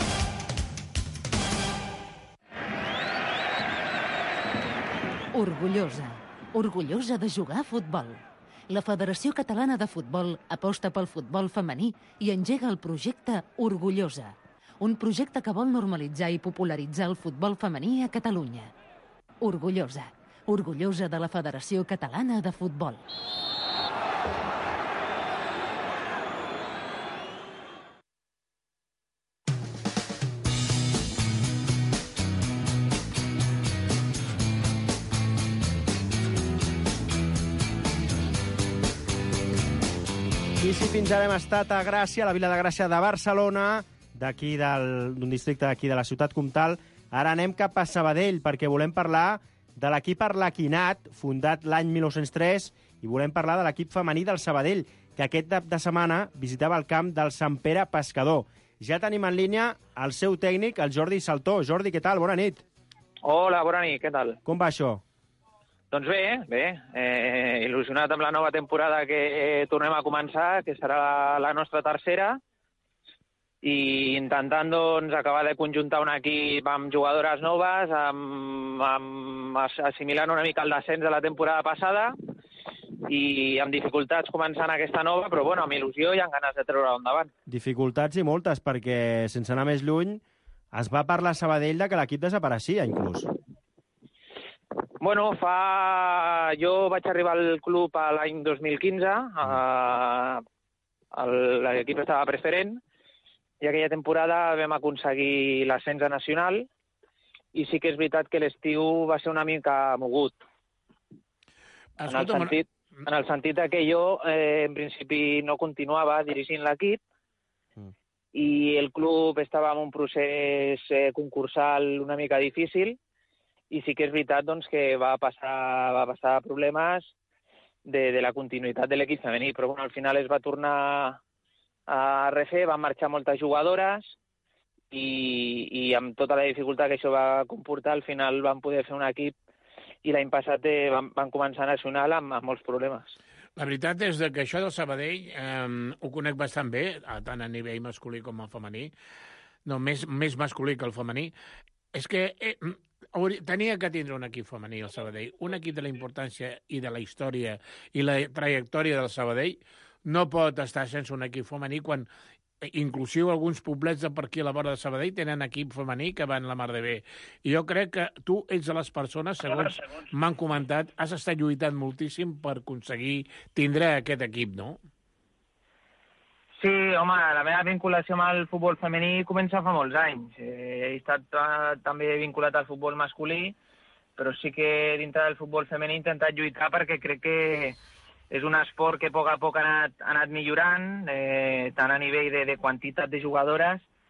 Orgullosa de jugar a futbol. La Federació Catalana de Futbol aposta pel futbol femení i engega el projecte Orgullosa, un projecte que vol normalitzar i popularitzar el futbol femení a Catalunya. Orgullosa de la Federació Catalana de Futbol. I si fins ara hem estat a Gràcia, a la vila de Gràcia de Barcelona, d'un districte d'aquí de la ciutat comtal, ara anem cap a Sabadell, perquè volem parlar de l'equip Arlequinat, fundat l'any 1903, i volem parlar de l'equip femení del Sabadell, que aquest cap de setmana visitava el camp del Sant Pere Pescador. Ja tenim en línia el seu tècnic, el Jordi Saltó. Jordi, què tal? Bona nit. Hola, bona nit, què tal? Com va això? Doncs bé. Il·lusionat amb la nova temporada que tornem a començar, que serà la nostra tercera, i intentant doncs, acabar de conjuntar un equip amb jugadores noves, assimilant una mica el descens de la temporada passada i amb dificultats començant aquesta nova, però bueno, amb il·lusió i amb ganes de treure-ho endavant. Dificultats i moltes, perquè sense anar més lluny es va parlar a Sabadell de que l'equip desapareixia, inclús. Bueno, jo vaig arribar al club l'any 2015, l'equip estava preferent, i aquella temporada vam aconseguir l'ascens a nacional i sí que és veritat que l'estiu va ser una mica mogut. En el sentit que jo, en principi, no continuava dirigint l'equip i el club estava en un procés concursal una mica difícil i sí que és veritat doncs, que va passar problemes de la continuïtat de l'equip femení, però bueno, al final es va tornar a refer, van marxar moltes jugadores i amb tota la dificultat que això va comportar, al final van poder fer un equip i l'any passat van començar nacional amb molts problemes. La veritat és que això del Sabadell ho conec bastant bé, tant a nivell masculí com el femení, no, més masculí que el femení. És que tenia que tindre un equip femení al Sabadell, un equip de la importància i de la història i la trajectòria del Sabadell no pot estar sense un equip femení quan inclusive alguns poblets de per aquí a la vora de Sabadell tenen equip femení que van la mar de bé. I jo crec que tu ets de les persones, segons m'han comentat, has estat lluitant moltíssim per aconseguir tindre aquest equip, no? Sí, home, la meva vinculació amb el futbol femení comença fa molts anys. He estat també vinculat al futbol masculí, però sí que dintre del futbol femení he intentat lluitar perquè crec que és un esport que a poc ha anat millorant, tant a nivell de quantitat de jugadores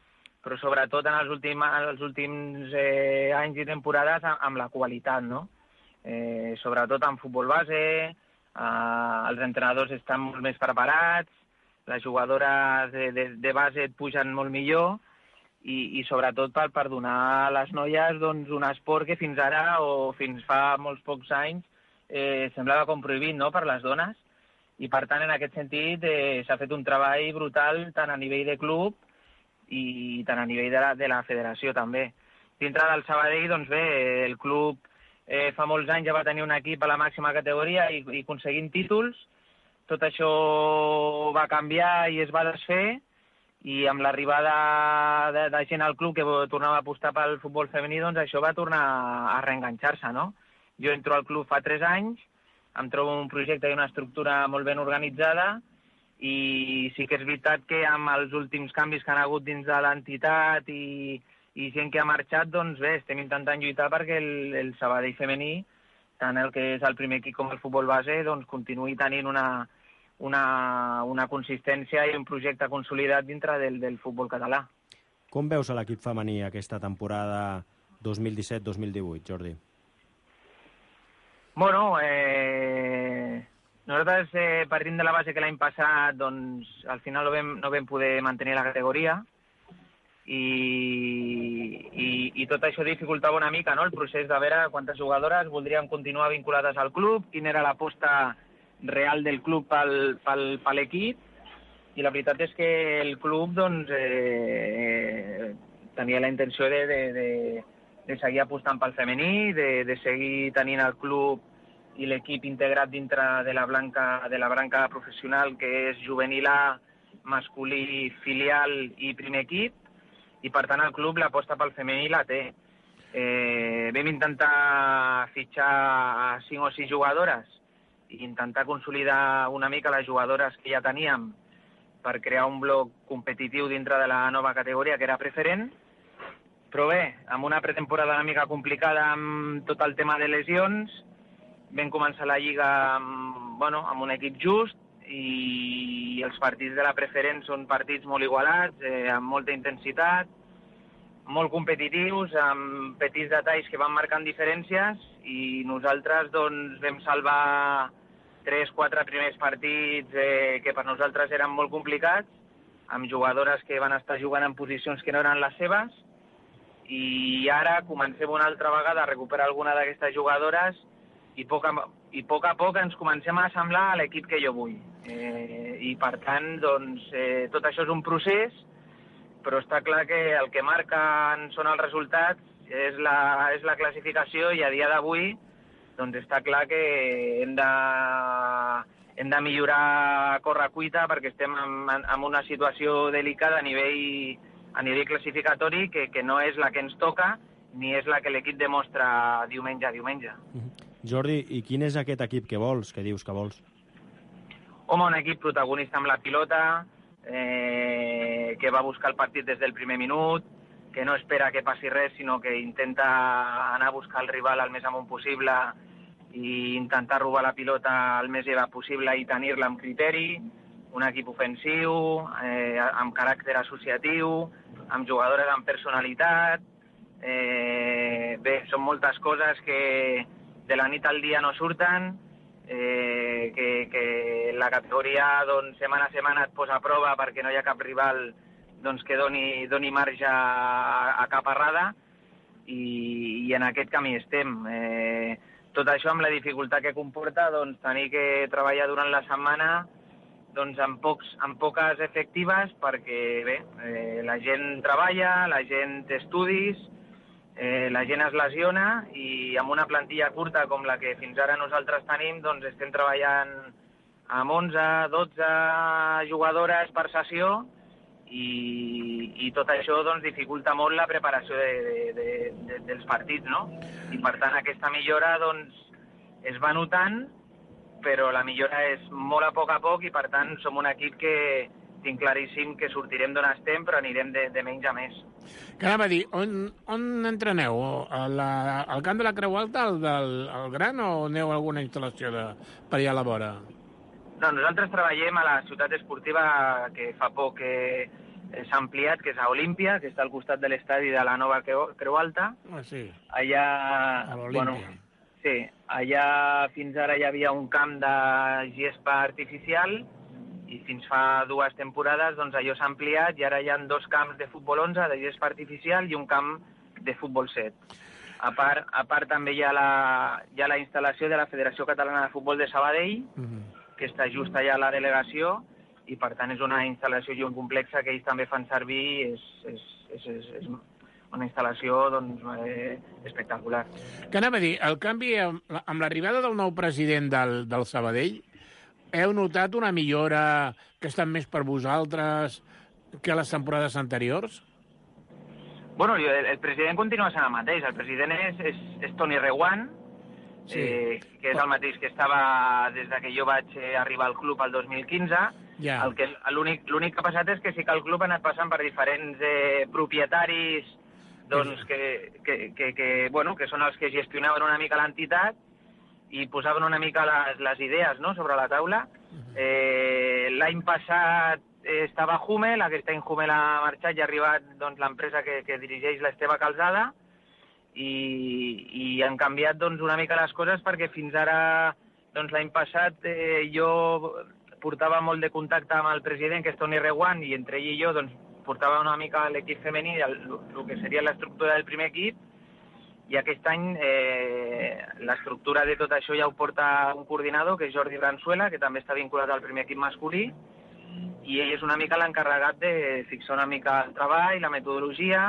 però sobretot en els últims anys i temporades amb la qualitat, no? Sobretot en futbol base, els entrenadors estan molt més preparats, les jugadores de base et pugen molt millor i sobretot per donar a les noies doncs, un esport que fins ara o fins fa molts pocs anys semblava com prohibit, no?, per les dones. I per tant, en aquest sentit, s'ha fet un treball brutal tant a nivell de club i tant a nivell de la federació també. Dintre del Sabadell, doncs bé, el club fa molts anys ja va tenir un equip a la màxima categoria i aconseguint títols. Tot això va canviar i es va desfer, i amb l'arribada de gent al club que tornava a apostar pel futbol femení, doncs això va tornar a reenganxar-se, no? Jo entro al club fa 3 anys, em trobo un projecte i una estructura molt ben organitzada, i sí que és veritat que amb els últims canvis que han hagut dins de l'entitat i gent que ha marxat, doncs bé, estem intentant lluitar perquè el Sabadell femení, tant el que és el primer equip com el futbol base, doncs continuï tenint una consistència i un projecte consolidat dintre del futbol català. Com veus a l'equip femení aquesta temporada 2017-2018, Jordi? Bueno, nosaltres partim de la base que l'any passat doncs, al final no vam poder mantenir la categoria i tot això dificultava una mica, no?, el procés de veure quantes jugadores voldrien continuar vinculades al club, quina era l'aposta real del club per l'equip, i la veritat és que el club doncs, tenia la intenció de seguir apostant pel femení, de seguir tenint el club i l'equip integrat dintre de la branca professional, que és juvenil A, masculí, filial i primer equip, i per tant el club l'aposta pel femení la té. Vam intentar fitxar 5 o 6 jugadores i intentar consolidar una mica les jugadores que ja teníem per crear un bloc competitiu dintre de la nova categoria, que era preferent. Però bé, amb una pretemporada una mica complicada amb tot el tema de lesions, vam començar la Lliga amb un equip just, i els partits de la preferent són partits molt igualats, amb molta intensitat, molt competitius, amb petits detalls que van marcant diferències, i nosaltres doncs, vam salvar 3-4 primers partits que per nosaltres eren molt complicats, amb jugadores que van estar jugant en posicions que no eren les seves, i ara comencem una altra vegada a recuperar alguna d'aquestes jugadores i a poc a poc ens comencem a assemblar a l'equip que jo vull. I per tant, doncs, tot això és un procés, però està clar que el que marquen són els resultats, és la classificació, i a dia d'avui doncs està clar que hem de millorar a correcuita perquè estem en una situació delicada a nivell classificatori que no és la que ens toca ni és la que l'equip demostra diumenge a diumenge. Jordi, i quin és aquest equip que vols, que dius que vols? Home, un equip protagonista amb la pilota, que va buscar el partit des del primer minut, que no espera que passi res, sinó que intenta anar a buscar el rival el més amunt possible i intentar robar la pilota el més llevat possible i tenir-la amb criteri, un equip ofensiu, amb caràcter associatiu, amb jugadores amb personalitat. Bé, són moltes coses que de la nit al dia no surten, que la categoria doncs, setmana a setmana et posa a prova perquè no hi ha cap rival doncs, que doni marge a cap errada, i en aquest camí estem. Tot això amb la dificultat que comporta doncs, tenir que treballar durant la setmana doncs, amb poques efectives, perquè bé, la gent treballa, la gent té estudis, la gent es lesiona, i amb una plantilla curta com la que fins ara nosaltres tenim, doncs estem treballant amb 11-12 jugadores per sessió, i tot això doncs, dificulta molt la preparació dels partits, no? I per tant aquesta millora doncs, es va notant, però la millora és molt a poc, i per tant som un equip que tinc claríssim que sortirem d'on estem, però anirem de menys a més. Que anava a dir, on entreneu? Al camp de la Creu Alta, al Gran, o aneu a alguna instal·lació per allà a la vora? No, nosaltres treballem a la ciutat esportiva, que fa poc s'ha ampliat, que és a Olímpia, que està al costat de l'estadi de la nova Creu Alta. Sí. Allà... A l'Olímpia. Sí, allà fins ara hi havia un camp de gespa artificial i fins fa 2 temporades doncs allò s'ha ampliat i ara hi ha 2 camps de futbol 11 de gespa artificial i un camp de futbol 7. A part també hi ha la instal·lació de la Federació Catalana de Futbol de Sabadell, que està just allà a la delegació, i per tant és una instal·lació i un complex que ells també fan servir, és una instal·lació doncs, espectacular. Què anava a dir? El canvi, amb l'arribada del nou president del Sabadell, heu notat una millora que ha estat més per vosaltres que les temporades anteriors? Bueno, el president continua sent el mateix. El president és Toni Reguant, que és el mateix que estava des que jo vaig arribar al club el 2015. L'únic que ha passat és que sí que el club ha anat passant per diferents propietaris doncs, que són els que gestionaven una mica l'entitat i posaven una mica les idees, no?, sobre la taula. L'any passat estava Hummel, aquest any Hummel ha marxat i ha arribat doncs, l'empresa que dirigeix l'Esteve Calzada i han canviat doncs, una mica les coses perquè fins ara, doncs, l'any passat jo portava molt de contacte amb el president, que és Toni Reguant, i entre ell i jo doncs, portava una mica l'equip femení, el que seria l'estructura del primer equip, i aquest any l'estructura de tot això ja ho porta un coordinador, que és Jordi Branzuela, que també està vinculat al primer equip masculí, i ell és una mica l'encarregat de fixar una mica el treball, la metodologia,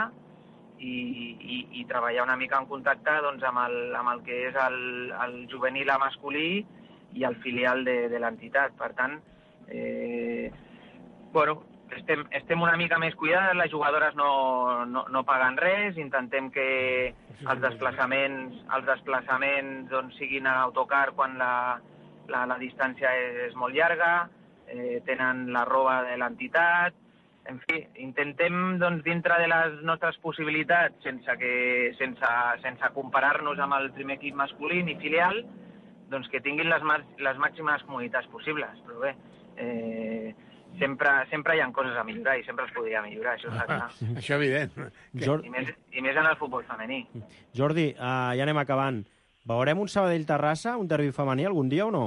i treballar una mica en contacte doncs, amb el que és el juvenil masculí i el filial de l'entitat. Per tant, estem una mica més cuidades, les jugadores no paguen res, intentem que els desplaçaments doncs, siguin a autocar quan la distància és molt llarga, tenen la roba de l'entitat, en fi, intentem doncs, dintre de les nostres possibilitats, sense comparar-nos amb el primer equip masculí ni filial, doncs que tinguin les màximes comoditats possibles, però bé, sempre hi ha coses a millorar i sempre es podria millorar, això està clar. Això evident. I més en el futbol femení. Jordi, ja anem acabant. Veurem un Sabadell-Terrassa, un derbi femení algun dia o no?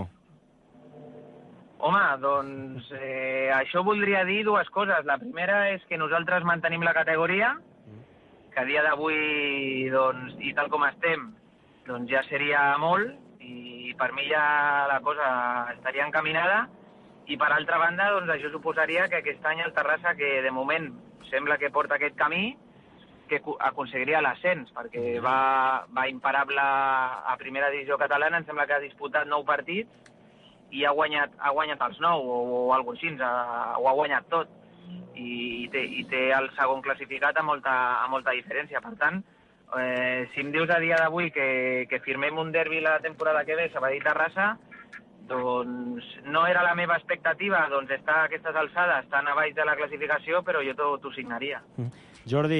Home, doncs això voldria dir 2 coses. La primera és que nosaltres mantenim la categoria, que a dia d'avui, doncs, i tal com estem, doncs ja seria molt, i per mi ja la cosa estaria encaminada. I per altra banda, doncs això suposaria que aquest any el Terrassa, que de moment sembla que porta aquest camí, que aconseguiria l'ascens, perquè va imparable a primera divisió catalana, em sembla que ha disputat 9 partits, i ha guanyat els 9 o alguna cosa així, ho ha guanyat tot i té el segon classificat a molta diferència. Per tant, si em dius a dia d'avui que firmem un derbi la temporada que ve, Sabadell-Terrassa, doncs no era la meva expectativa doncs estar a aquestes alçades tan a baix de la classificació, però jo t'ho signaria. Jordi,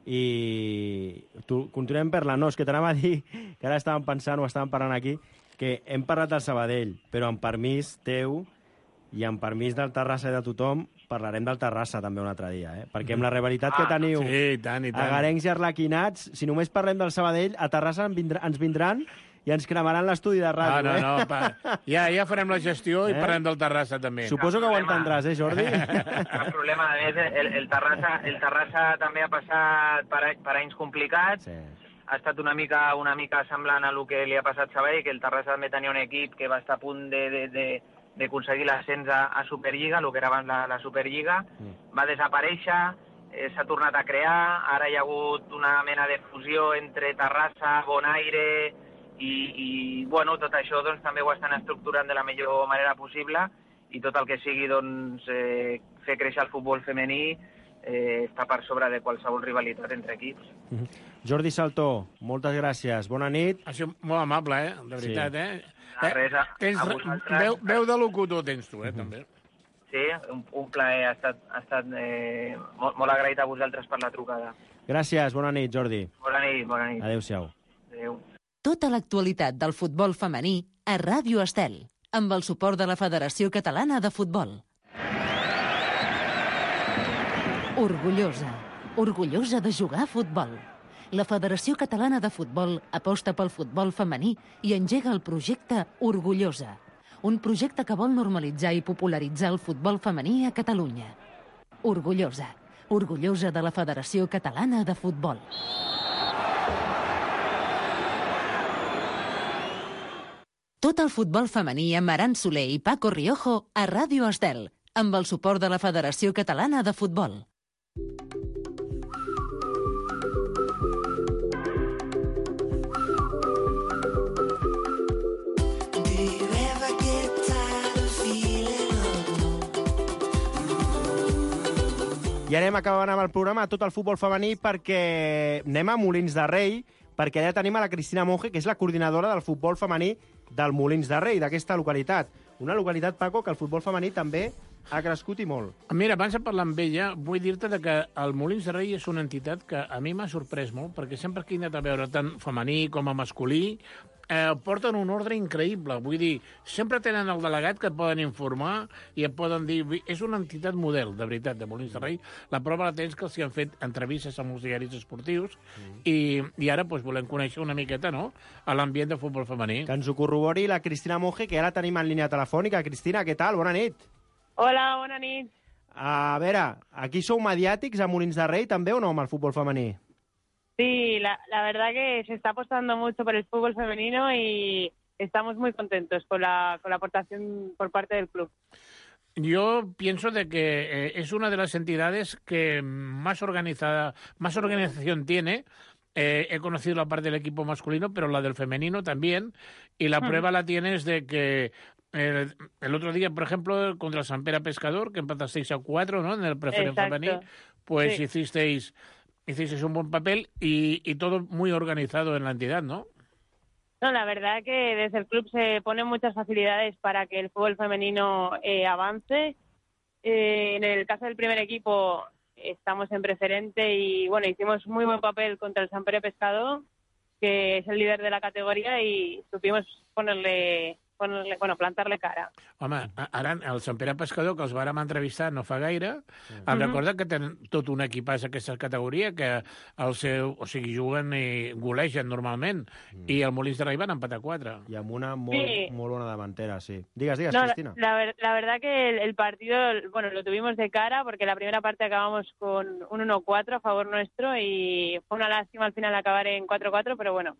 i continuem parlant, no, és que t'anava a dir que ara estàvem parlant aquí, que hem parlat del Sabadell, però amb permís teu i amb permís del Terrassa i de tothom, parlarem del Terrassa també un altre dia, perquè amb la rivalitat que teniu agarencs i arlequinats, si només parlem del Sabadell, a Terrassa ens vindran i ens cremaran l'estudi de ràdio. Ja farem la gestió i parlem del Terrassa també. Suposo que ho entendràs, Jordi? Cap problema. A més, el Terrassa també ha passat per anys complicats. Ha estat una mica semblant a el que li ha passat a Sabadell, que el Terrassa també tenia un equip que va estar a punt d'aconseguir l'ascens a Superliga, el que era abans la Superliga, va desaparèixer, s'ha tornat a crear, ara hi ha hagut una mena de fusió entre Terrassa, Bonaire i bueno, tot això doncs, també ho estan estructurant de la millor manera possible i tot el que sigui doncs, fer créixer el futbol femení està per sobre de qualsevol rivalitat entre equips. Jordi Saltó, moltes gràcies. Bona nit. Ha sigut molt amable, de veritat, Res, veu de locutor tens tu, també. Sí, un plaer. Ha estat molt agraït a vosaltres per la trucada. Gràcies, bona nit, Jordi. Bona nit. Adéu-siau. Adéu. Tota l'actualitat del futbol femení a Ràdio Estel, amb el suport de la Federació Catalana de Futbol. Orgullosa. Orgullosa de jugar a futbol. La Federació Catalana de Futbol aposta pel futbol femení i engega el projecte Orgullosa, un projecte que vol normalitzar i popularitzar el futbol femení a Catalunya. Orgullosa. Orgullosa de la Federació Catalana de Futbol. Tot el futbol femení amb Aran Soler i Paco Riojo a Ràdio Estel, amb el suport de la Federació Catalana de Futbol. I anem acabant amb el programa tot el futbol femení perquè anem a Molins de Rei, perquè allà tenim a la Cristina Monge, que és la coordinadora del futbol femení del Molins de Rei, d'aquesta localitat. Una localitat, Paco, que el futbol femení també ha crescut i molt. Mira, abans de parlar amb ella, vull dir-te que el Molins de Rei és una entitat que a mi m'ha sorprès molt, perquè sempre que he anat a veure tant femení com a masculí, porten un ordre increïble. Vull dir, sempre tenen el delegat que et poden informar i et poden dir... És una entitat model, de veritat, de Molins de Rei. La prova la tens que els han fet entrevistes amb els diaris esportius i ara doncs, volem conèixer una miqueta, no?, a l'ambient de futbol femení. Que ens ho corrobori la Cristina Monge, que ja la tenim en línia telefònica. Cristina, què tal? Bona nit. Hola, bona nit. A veure, aquí sou mediàtics a Molins de Rei també o no, amb el futbol femení? Sí, la verdad que se está apostando mucho por el fútbol femenino y estamos muy contentos con la aportación por parte del club. Yo pienso de que es una de las entidades que más organización tiene. He conocido la parte del equipo masculino, pero la del femenino también. Y la prueba la tienes de que el otro día, por ejemplo, contra el Sant Pere Pescador, que empatasteis a 4, ¿no?, en el preferente femení, pues sí. Hicisteis un buen papel y todo muy organizado en la entidad, ¿no? No, la verdad que desde el club se ponen muchas facilidades para que el fútbol femenino avance. En el caso del primer equipo estamos en preferente y, bueno, hicimos muy buen papel contra el Sant Pere Pescador, que es el líder de la categoría, y supimos plantar-le cara. Home, ara el Sant Pere Pescador, que els vàrem entrevistar no fa gaire, em recorda que tenen tot un equipàs aquesta categoria, que juguen i golegen normalment, i el Molins de Rei van empatar 4. I amb una molt bona davantera, sí. Digues, Cristina. La verdad que el partido, bueno, lo tuvimos de cara, porque la primera parte acabamos con un 1-4 a favor nuestro, y fue una lástima al final acabar en 4-4, pero bueno,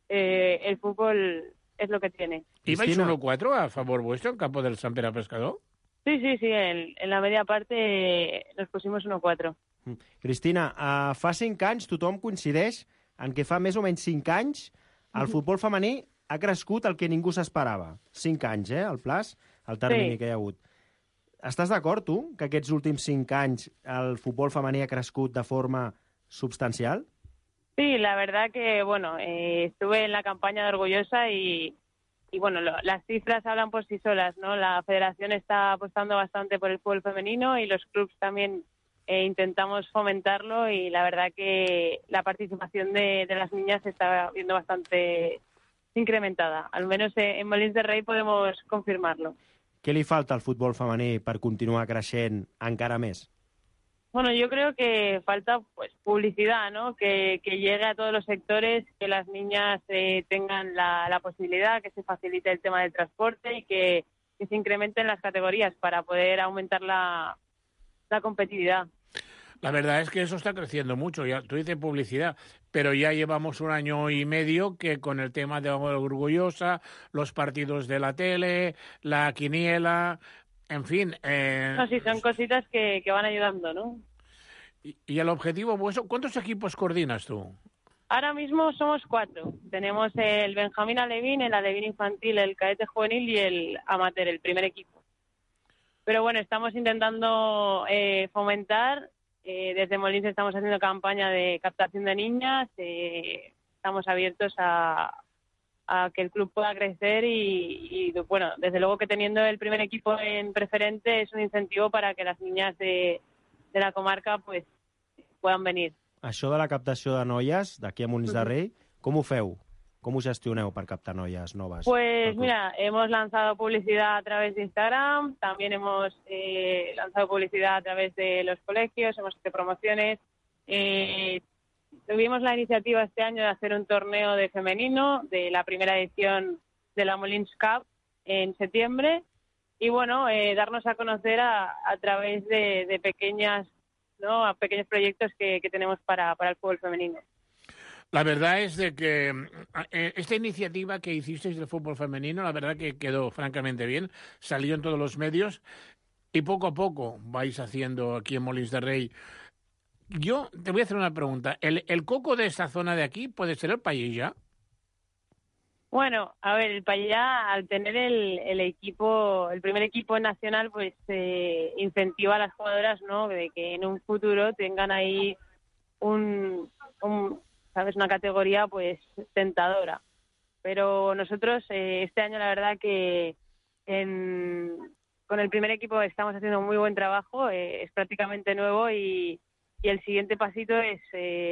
el fútbol es lo que tiene. ¿Ibais 1-4 a favor vuestro en campo del Sant Pere Pescador? Sí, en la media parte nos pusimos 1-4. Cristina, fa 5 anys tothom coincideix en que fa més o menys 5 anys el futbol femení ha crescut el que ningú s'esperava. 5 anys, el plaç, el termini que hi ha hagut. Estàs d'acord, tu, que aquests últims 5 anys el futbol femení ha crescut de forma substancial? Sí, la verdad que, bueno, estuve en la campaña de Orgullosa y bueno, las cifras hablan por sí solas, ¿no? La federación está apostando bastante por el fútbol femenino y los clubs también intentamos fomentarlo, y la verdad que la participación de las niñas se está viendo bastante incrementada. Al menos en Molins de Rei podemos confirmarlo. Què li falta al futbol femení per continuar creixent encara més? Bueno, yo creo que falta pues publicidad, ¿no? Que llegue a todos los sectores, que las niñas tengan la posibilidad, que se facilite el tema del transporte y que se incrementen las categorías para poder aumentar la competitividad. La verdad es que eso está creciendo mucho. Ya, tú dices publicidad, pero ya llevamos 1 año y medio que con el tema de Orgullosa, los partidos de la tele, la quiniela... En fin... No, sí, son cositas que van ayudando, ¿no? ¿Y el objetivo vuestro? ¿Cuántos equipos coordinas tú? Ahora mismo somos 4. Tenemos el Benjamín Alevín, el Alevín Infantil, el Cadete Juvenil y el Amateur, el primer equipo. Pero bueno, estamos intentando fomentar. Desde Molins estamos haciendo campaña de captación de niñas. Estamos abiertos a que el club pueda crecer y bueno, desde luego que teniendo el primer equipo en preferente es un incentivo para que las niñas de la comarca pues puedan venir. Això de la captació de noies d'aquí a Molins de Rei, com ho feu? com ho gestioneu per captar noies noves? Pues mira, hemos lanzado publicidad a través de Instagram, también hemos lanzado publicidad a través de los colegios, hemos hecho promociones. Tuvimos la iniciativa este año de hacer un torneo de femenino, de la primera edición de la Molins Cup en septiembre, y bueno, darnos a conocer a través de pequeños proyectos que tenemos para el fútbol femenino. La verdad es de que esta iniciativa que hicisteis del fútbol femenino, la verdad que quedó francamente bien, salió en todos los medios y poco a poco vais haciendo aquí en Molins de Rey. Yo te voy a hacer una pregunta. ¿El coco de esta zona de aquí puede ser el Paella? Bueno, a ver, el Paella, al tener el primer equipo nacional, pues incentiva a las jugadoras, ¿no?, de que en un futuro tengan ahí ¿sabes?, una categoría pues tentadora. Pero nosotros este año la verdad que con el primer equipo estamos haciendo muy buen trabajo, es prácticamente nuevo y el siguiente pasito es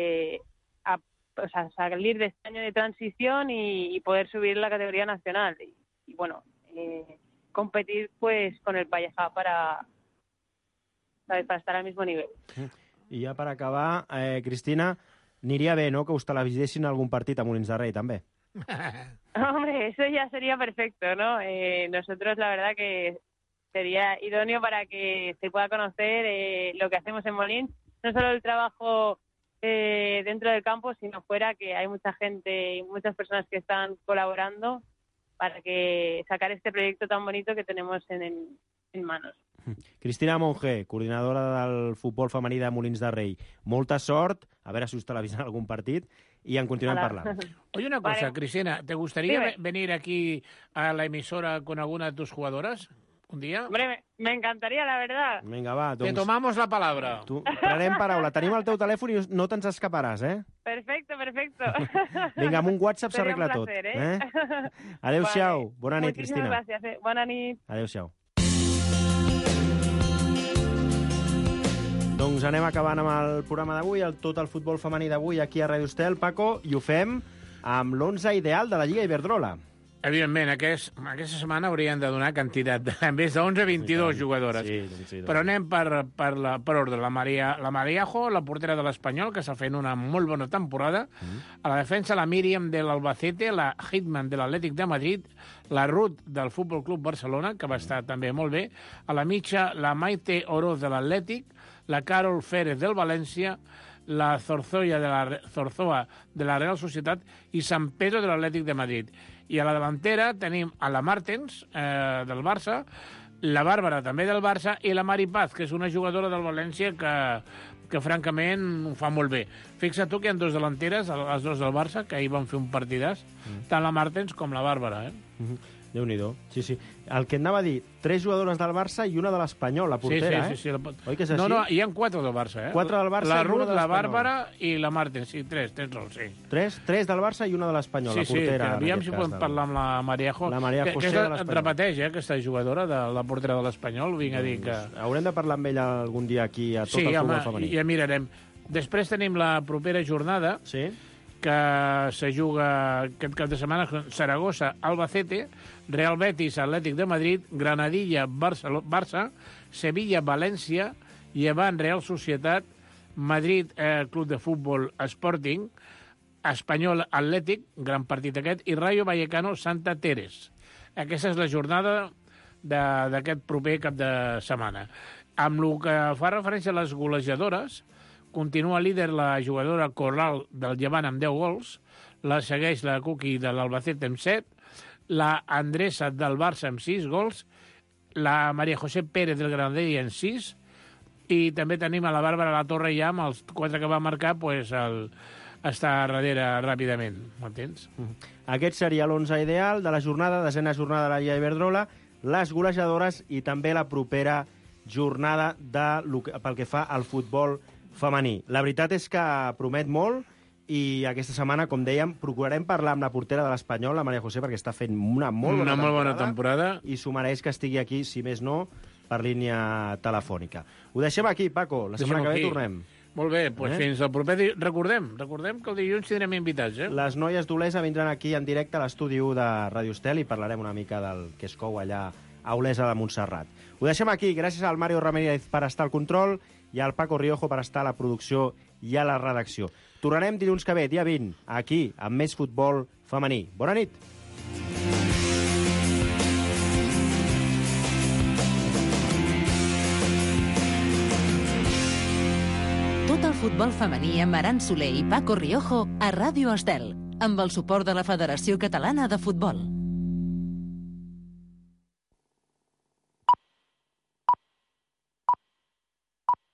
salir de este año de transición y poder subir la categoría nacional y bueno, competir pues con el Pallejà para estar al mismo nivel. I ja per acabar, Cristina, aniria bé, no?, que us televisessin algun partit a Molins de Rei, també. Hombre, eso ya sería perfecto, ¿no? Nosotros la verdad que sería idóneo para que se pueda conocer lo que hacemos en Molins, no solo el trabajo dentro del campo, sino fuera, que hay mucha gente y muchas personas que están colaborando para que sacar este proyecto tan bonito que tenemos en manos. Cristina Monge, coordinadora del futbol femení de Molins de Rei. Molta sort, a veure si us televisen algun partit, i en continuem parlant. Oye, una cosa, Cristina, ¿te gustaría venir aquí a la emisora con alguna de tus jugadoras un día? Hombre, me encantaría, la verdad. Vinga, va, doncs... Te tomamos la palabra. Prenem paraula. Tenim el teu telèfon i no te'ns escaparàs, eh? Perfecto. Vinga, amb un WhatsApp s'arregla tot. Adéu-siau. Bona nit, Cristina. Muchísimas gracias. Bona nit. Adéu-siau. Doncs anem acabant amb el programa d'avui, tot el futbol femení d'avui aquí a Ràdio Estel, Paco, i ho fem amb l'11 ideal de la Lliga Iberdrola. Evidentment, aquesta setmana haurien de donar quantitat de més de 11-22 jugadores. Sí, però anem per ordre. La Mariajo, la portera de l'Espanyol, que està fent una molt bona temporada. A la defensa, la Míriam de l'Albacete, la Hitman de l'Atlètic de Madrid, la Ruth del Futbol Club Barcelona, que va estar també molt bé. A la mitja, la Maite Oroz de l'Atlètic, la Carol Férez del València, la Zorzoa de la Real Societat i San Pedro de l'Atlètic de Madrid. I a la davantera tenim a la Martens, del Barça, la Bàrbara, també del Barça, i la Mari Paz, que és una jugadora del València que francament ho fa molt bé. Fixa't tu que hi ha dos delanteres, les dos del Barça, que ahir van fer un partidàs, tant la Martens com la Bàrbara, Déu-n'hi-do. Sí. El que anava a dir, 3 jugadores del Barça i una de l'Espanyol, la portera, sí. Oi que és així? No, hi ha 4 del Barça, 4 del Barça la i una Ruth, de l'Espanyol. la Bàrbara i la Martens, sí, 3 sols, sí. 3 del Barça i una de l'Espanyol, la portera. Sí, aviam si podem parlar amb la Mariajo. La Maria José de l'Espanyol. Repeteix, aquesta jugadora de la portera de l'Espanyol, vinc a dir que... Haurem de parlar amb ella algun dia aquí a tot el futbol femení. Sí, ja mirarem. Després tenim la propera jornada, que se juga aquest cap de setmana, Saragossa, Albacete, Real Betis, Atlètic de Madrid, Granadilla, Barça, Sevilla, València, Llevant, Real Societat, Madrid, Club de Futbol Sporting, Espanyol, Atlètic, gran partit aquest, i Rayo Vallecano, Santa Teres. Aquesta és la jornada d'aquest proper cap de setmana. Amb el que fa referència a les golejadores, continua líder la jugadora Corral del Llevant amb 10 gols, la segueix la Cuqui de l'Albacete amb 7, la Andressa del Barça amb 6 gols, la Maria José Pérez del Granadella amb 6, i també tenim a la Bàrbara La Torre ja amb els 4 que va marcar, pues, està darrere ràpidament. M'entens? Aquest seria l'11 ideal de la jornada, desena jornada de la Lliga Iberdrola, les golejadores i també la propera jornada pel que fa al futbol femení. La veritat és que promet molt i aquesta setmana, com dèiem, procurarem parlar amb la portera de l'Espanyol, la Maria José, perquè està fent una molt bona temporada i s'ho mereix que estigui aquí, si més no, per línia telefònica. Ho deixem aquí, Paco. La setmana que ve tornem. Molt bé, doncs fins al proper... Recordem que el dilluns tindrem invitats, Les noies d'Olesa vindran aquí en directe a l'estudi 1 de Radio Estel i parlarem una mica del que es cou allà a Olesa de Montserrat. Ho deixem aquí, gràcies al Mario Ramírez per estar al control i al Paco Riojo per estar a la producció i a la redacció. Tornarem dilluns que ve, dia 20, aquí, amb més futbol femení. Bona nit! Tot el futbol femení amb Aran Soler i Paco Riojo a Ràdio Estel, amb el suport de la Federació Catalana de Futbol.